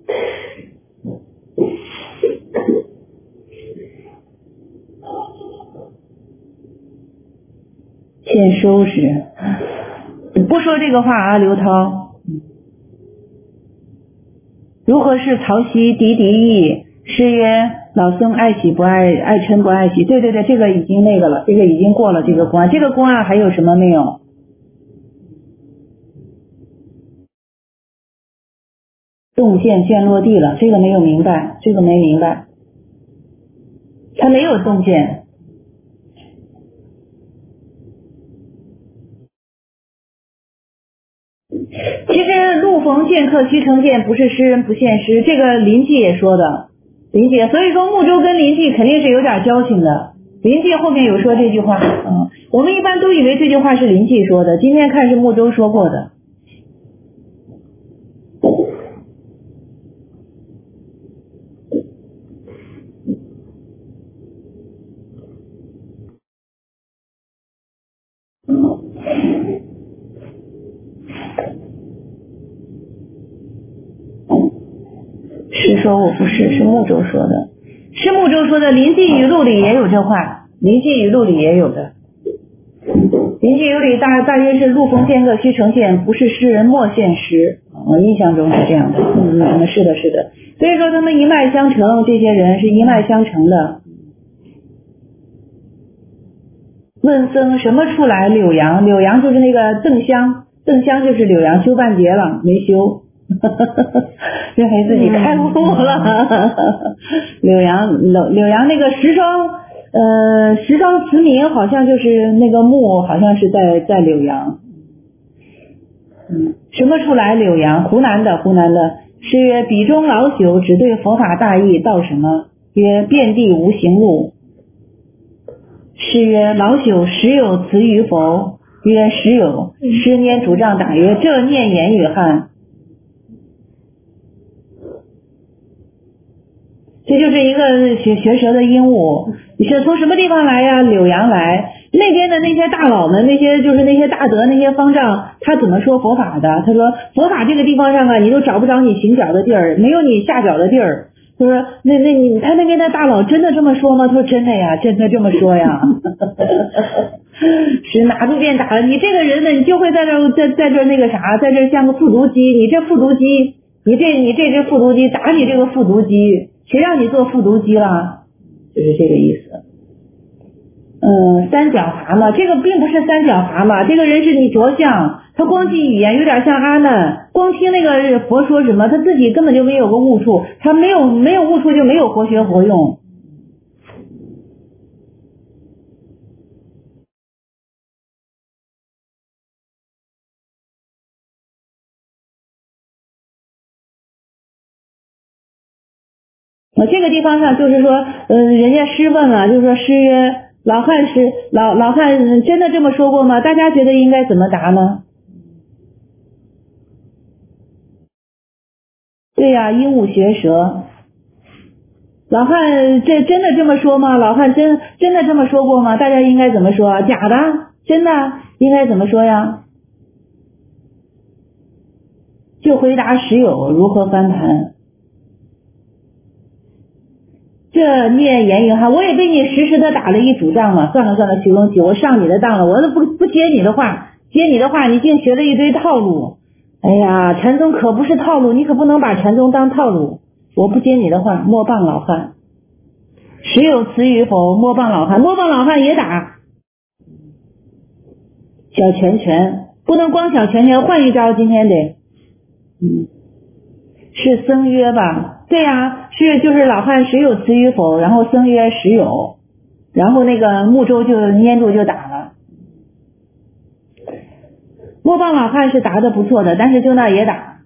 欠收拾，不说这个话啊，刘涛。如何是曹溪敌敌意？诗曰：老僧爱喜不爱爱嗔不爱喜。对对对，这个已经那个了，这个已经过了这个关。这个关啊，还有什么没有？洞见见落地了，这个没有明白，这个没明白。他没有洞见。其实路逢剑客须成剑，不是诗人不现诗，这个林记也说的，林记，所以说木舟跟林记肯定是有点交情的。林记后面有说这句话，嗯，我们一般都以为这句话是林记说的，今天看是木舟说过的。 是说我不是，是木舟说的，是木舟说的。临济语录里也有这话，临济语录里也有的。临济语录里大大约是陆逢天各须呈现，不是诗人莫现诗。我印象中是这样的。嗯嗯，是的，是的。所以说他们一脉相承，这些人是一脉相承的。问僧什么处来柳阳？柳阳就是那个邓香，邓香就是柳阳，修半截了，没修。认为自己开悟了。柳阳柳柳阳那个石双呃石双慈明好像就是那个墓，好像是在在柳阳。嗯，什么处来柳阳？湖南的湖南的。诗曰：笔中老朽，只对佛法大义道什么？曰：遍地无行路。诗曰：老朽时有词于否？曰：时有。诗拈拄杖打曰：这念言语汉。这就是一个学学舌的鹦鹉。你是从什么地方来呀？柳阳来。那边的那些大佬们，那些就是那些大德，那些方丈，他怎么说佛法的？他说佛法这个地方上啊，你都找不着你行脚的地儿，没有你下脚的地儿。他说那那你他那边的大佬真的这么说吗？他说真的呀，真的这么说呀。是拿住便打了你这个人呢，你就会在这在在这那个啥，在这像个复读机，你这复读机，你这你这只复读机打你这个复读机，谁让你做复读机了？就是这个意思。嗯，三角蛤蟆，这个并不是三角蛤蟆，这个人是你着相，他光记语言有点像阿难，光听那个佛说什么，他自己根本就没有个悟处，他没有没有悟处就没有活学活用。我这个地方上就是说，呃，人家诗问了，就是说诗曰。老汉是老老汉真的这么说过吗？大家觉得应该怎么答呢？对呀、啊，鹦鹉学舌。老汉这真的这么说吗？老汉真真的这么说过吗？大家应该怎么说？假的？真的？应该怎么说呀？就回答实有，如何翻盘？这念言语哈，我也被你实时的打了一主仗了。算了算了，徐东启，我上你的当了，我都不不接你的话，接你的话，你竟学了一堆套路。哎呀，禅宗可不是套路，你可不能把禅宗当套路。我不接你的话，莫谤老汉。时有词与否？莫谤老汉，莫谤老汉也打。小拳拳不能光小拳拳，换一招，今天得，嗯，是僧约吧？对呀、啊，是就是老汉时有词与否，然后僧曰时有，然后那个木舟就粘住就打了。莫谤老汉是答的不错的，但是就那也打。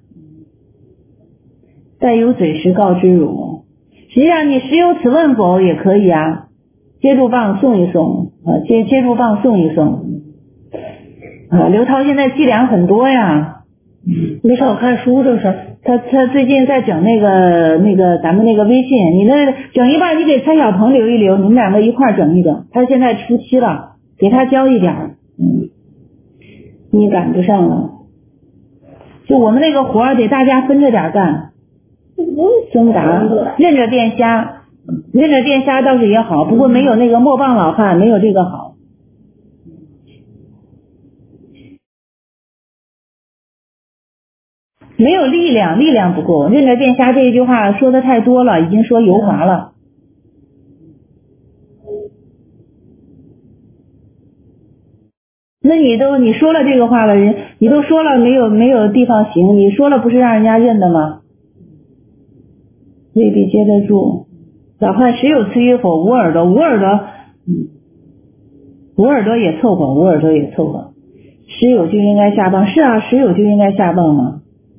待有嘴时告知汝，实际上你时有此问否也可以啊，接住棒送一送啊，接接住棒送一送啊。刘涛现在伎俩很多呀。 没少看书，这是他他最近在整那个那个咱们那个微信，你那整一半，你给蔡小鹏留一留，你们两个一块整一整。他现在初期了，给他教一点，嗯，你赶不上了。就我们那个活儿得大家分着点干。僧达认着变瞎，认着变瞎倒是也好，不过没有那个莫谤老汉，没有这个好。没有力量，力量不够。认着变瞎这一句话说的太多了，已经说油滑了。那你都你说了这个话了，人你都说了没有没有地方行，你说了不是让人家认的吗？未必接得住。老汉时有词与否？无耳朵，无耳朵，嗯，无耳朵也凑合，无耳朵也凑合。时有就应该下棒，是啊，时有就应该下棒嘛。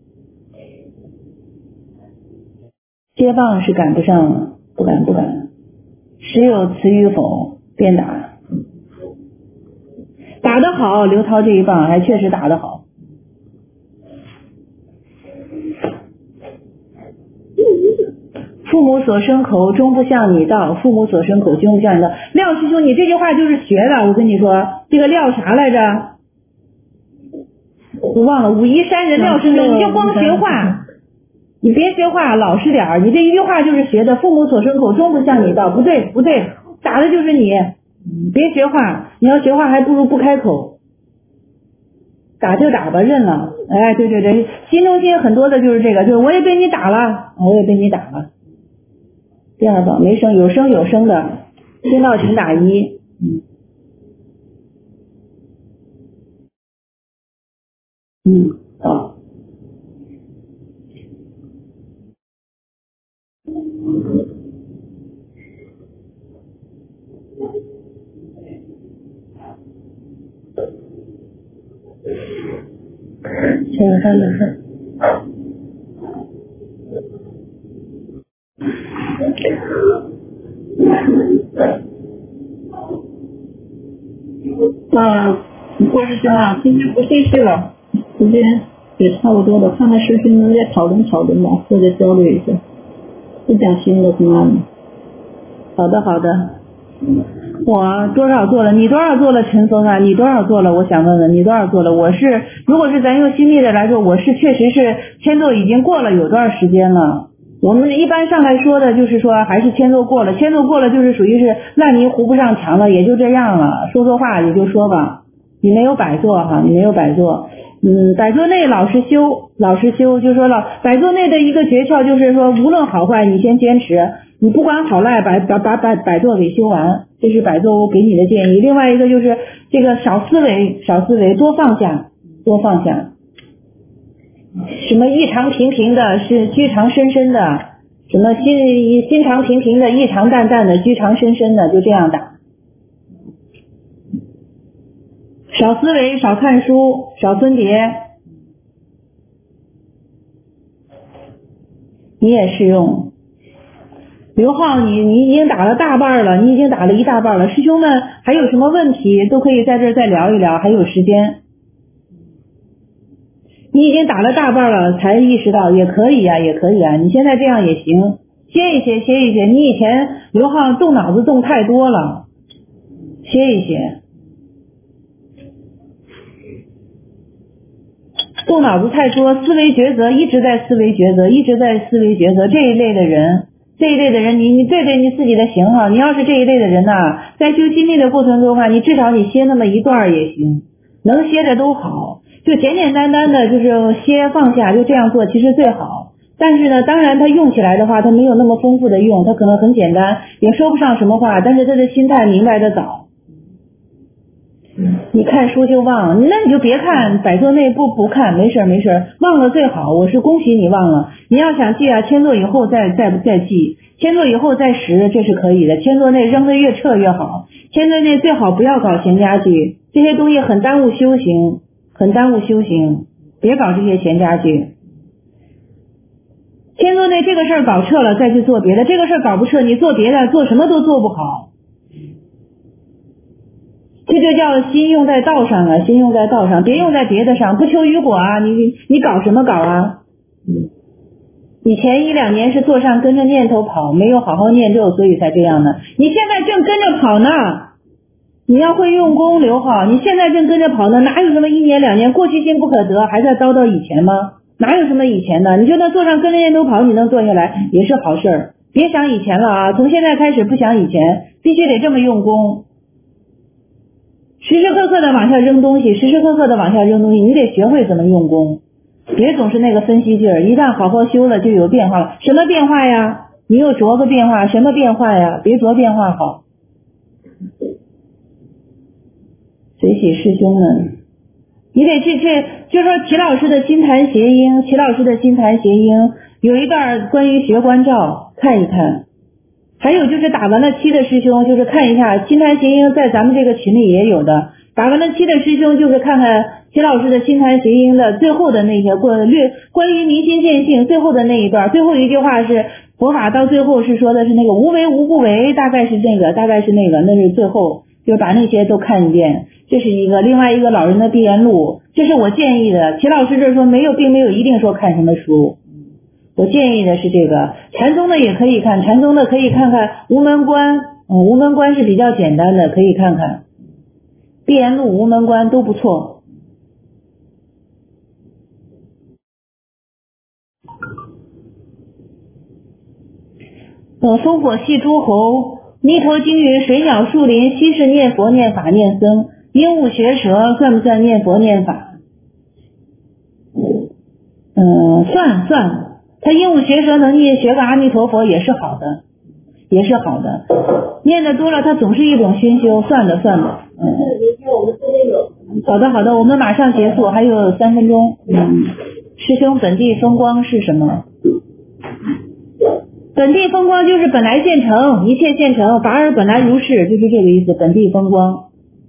接棒是赶不上了，不敢不敢。时有词与否？便打，打得好，刘涛这一棒还确实打得好。父母所生口，终不向你道；父母所生口，终不向你道。廖师兄，你这句话就是学的，我跟你说，这个廖啥来着？我忘了，武夷山人廖师兄，你就光学话。 你别学话，老实点儿。你这一句话就是学的，父母所生口中不向你道，不对不对，打的就是你。别学话，你要学话还不如不开口。打就打吧，认了。哎，对对对，心中心很多的就是这个，就是我也被你打了，我也被你打了。第二个没声有声有声的，听到请打一。嗯嗯，好。先有三的事。 那郭师兄啊，今天不继续了，时间也差不多了，看看师兄能再讨论讨论吧，或者交流一下，不讲新的方案了。 好的好的。我多少做了？你多少做了？陈峰啊，你多少做了？我想问问你多少做了？我是，如果是咱用新密的来说，我是确实是签奏已经过了有段时间了。我们一般上来说的就是说还是签奏过了，签奏过了就是属于是烂泥糊不上墙了，也就这样了。说说话也就说吧，你没有摆做哈，你没有摆做。嗯，摆做内老实修，老实修，就是说了，摆做内的一个诀窍就是说，无论好坏，你先坚持，你不管好赖，把把把把摆做给修完，这是摆做我给你的建议。另外一个就是这个少思维，少思维，多放下，多放下。什么异常平平的，是居常深深的；什么心心常平平的，异常淡淡的，居常深深的，就这样打。少思维，少看书，少分别。你也适用。刘浩，你你已经打了大半了，你已经打了一大半了。师兄们还有什么问题都可以在这儿再聊一聊，还有时间。你已经打了大半了，才意识到也可以呀、啊，也可以啊。你现在这样也行，歇一歇，歇一歇。你以前刘浩动脑子动太多了，歇一歇。动脑子太多，思维抉择一直在思维抉择，一直在思维抉择。这一类的人，这一类的人，你你对对你自己的型号，你要是这一类的人呐、啊，在修心力的过程中的话，你至少你歇那么一段也行，能歇的都好。就简简单单的，就是歇放下，就这样做，其实最好。但是呢，当然他用起来的话，他没有那么丰富的用，他可能很简单，也说不上什么话，但是他的心态明白的早。你看书就忘，那你就别看，摆作内不不看，没事没事，忘了最好。我是恭喜你忘了。你要想记啊，签作以后再再再记，签作以后再识，这是可以的。签作内扔得越彻越好，签作内最好不要搞闲家具，这些东西很耽误修行。很耽误修行，别搞这些闲家具。签作内这个事儿搞彻了，再去做别的；这个事儿搞不彻，你做别的，做什么都做不好。这就叫心用在道上啊，心用在道上，别用在别的上。不求于果啊，你你搞什么搞啊？嗯，以前一两年是坐上跟着念头跑，没有好好念咒，所以才这样的。你现在正跟着跑呢。你要会用功，刘浩，你现在正跟着跑呢，哪有什么一年两年，过去心不可得，还在叨叨以前吗？哪有什么以前的？你就能坐上跟着念头跑，你能坐下来也是好事儿。别想以前了啊，从现在开始不想以前，必须得这么用功，时时刻刻的往下扔东西，时时刻刻的往下扔东西，你得学会怎么用功，别总是那个分析劲儿，一旦好好修了就有变化了。什么变化呀？你又着个变化，什么变化呀？别着变化好。随喜师兄们，你得去去，就说齐老师的心坛谐音，齐老师的心坛谐音有一段关于学观照，看一看。还有就是打完了七的师兄，就是看一下心坛谐音，在咱们这个群里也有的。打完了七的师兄，就是看看齐老师的心坛谐音的最后的那些过略关于明心见性最后的那一段，最后一句话是佛法到最后是说的是那个无为无不为，大概是那个，大概是那个，那是最后。就把那些都看一遍，这是一个。另外一个老人的闭眼录，这是我建议的。齐老师这说没有，并没有一定说看什么书，我建议的是这个。禅宗的也可以看，禅宗的可以看看无门关，嗯，无门关是比较简单的，可以看看。闭眼录、无门关都不错。 呃，烽火戏诸侯，泥头惊云，水鸟树林，西是念佛念法念僧，鹦鹉学舌算不算念佛念法？嗯、呃，算算。他鹦鹉学舌能念学个阿弥陀佛也是好的，也是好的。念的多了，他总是一种熏修，算的算的。嗯。好的好的，我们马上结束，还有三分钟。嗯。师兄，本地风光是什么？本地风光就是本来现成，一切现成，法尔本来如是，就是这个意思。本地风光。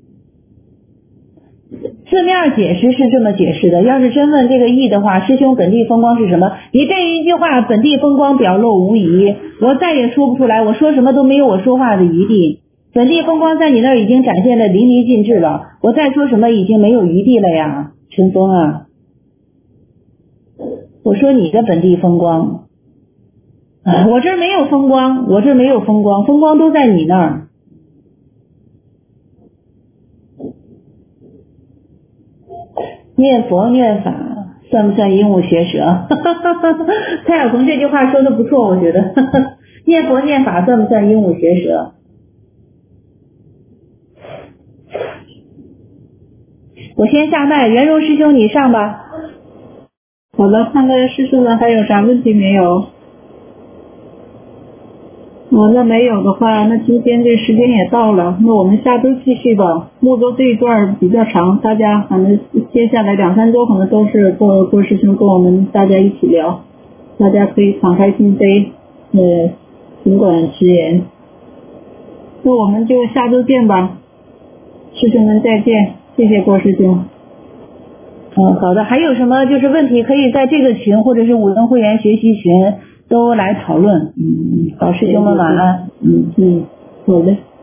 字面解释是这么解释的，要是真问这个意的话，师兄本地风光是什么？你这一句话本地风光表露无遗，我再也说不出来，我说什么都没有我说话的余地。本地风光在你那儿已经展现的淋漓尽致了，我再说什么已经没有余地了呀，陈峰啊。我说你的本地风光，我这儿没有风光，我这儿没有风光，风光都在你那儿。念佛念法算不算鹦鹉学舌？蔡小鹏这句话说的不错，我觉得念佛念法算不算鹦鹉学舌？我先下麦，圆融师兄你上吧。 好的，看看师兄们还有啥问题没有？哦，那没有的话，那今天这时间也到了，那我们下周继续吧。木周这一段比较长，大家可能接下来两三周可能都是郭郭师兄跟我们大家一起聊，大家可以敞开心扉，呃，尽管直言。那我们就下周见吧，师兄们再见，谢谢郭师兄。 嗯，好的，还有什么就是问题可以在这个群或者是武登会员学习群都来讨论。嗯，好，师兄们晚安。 嗯嗯，好嘞。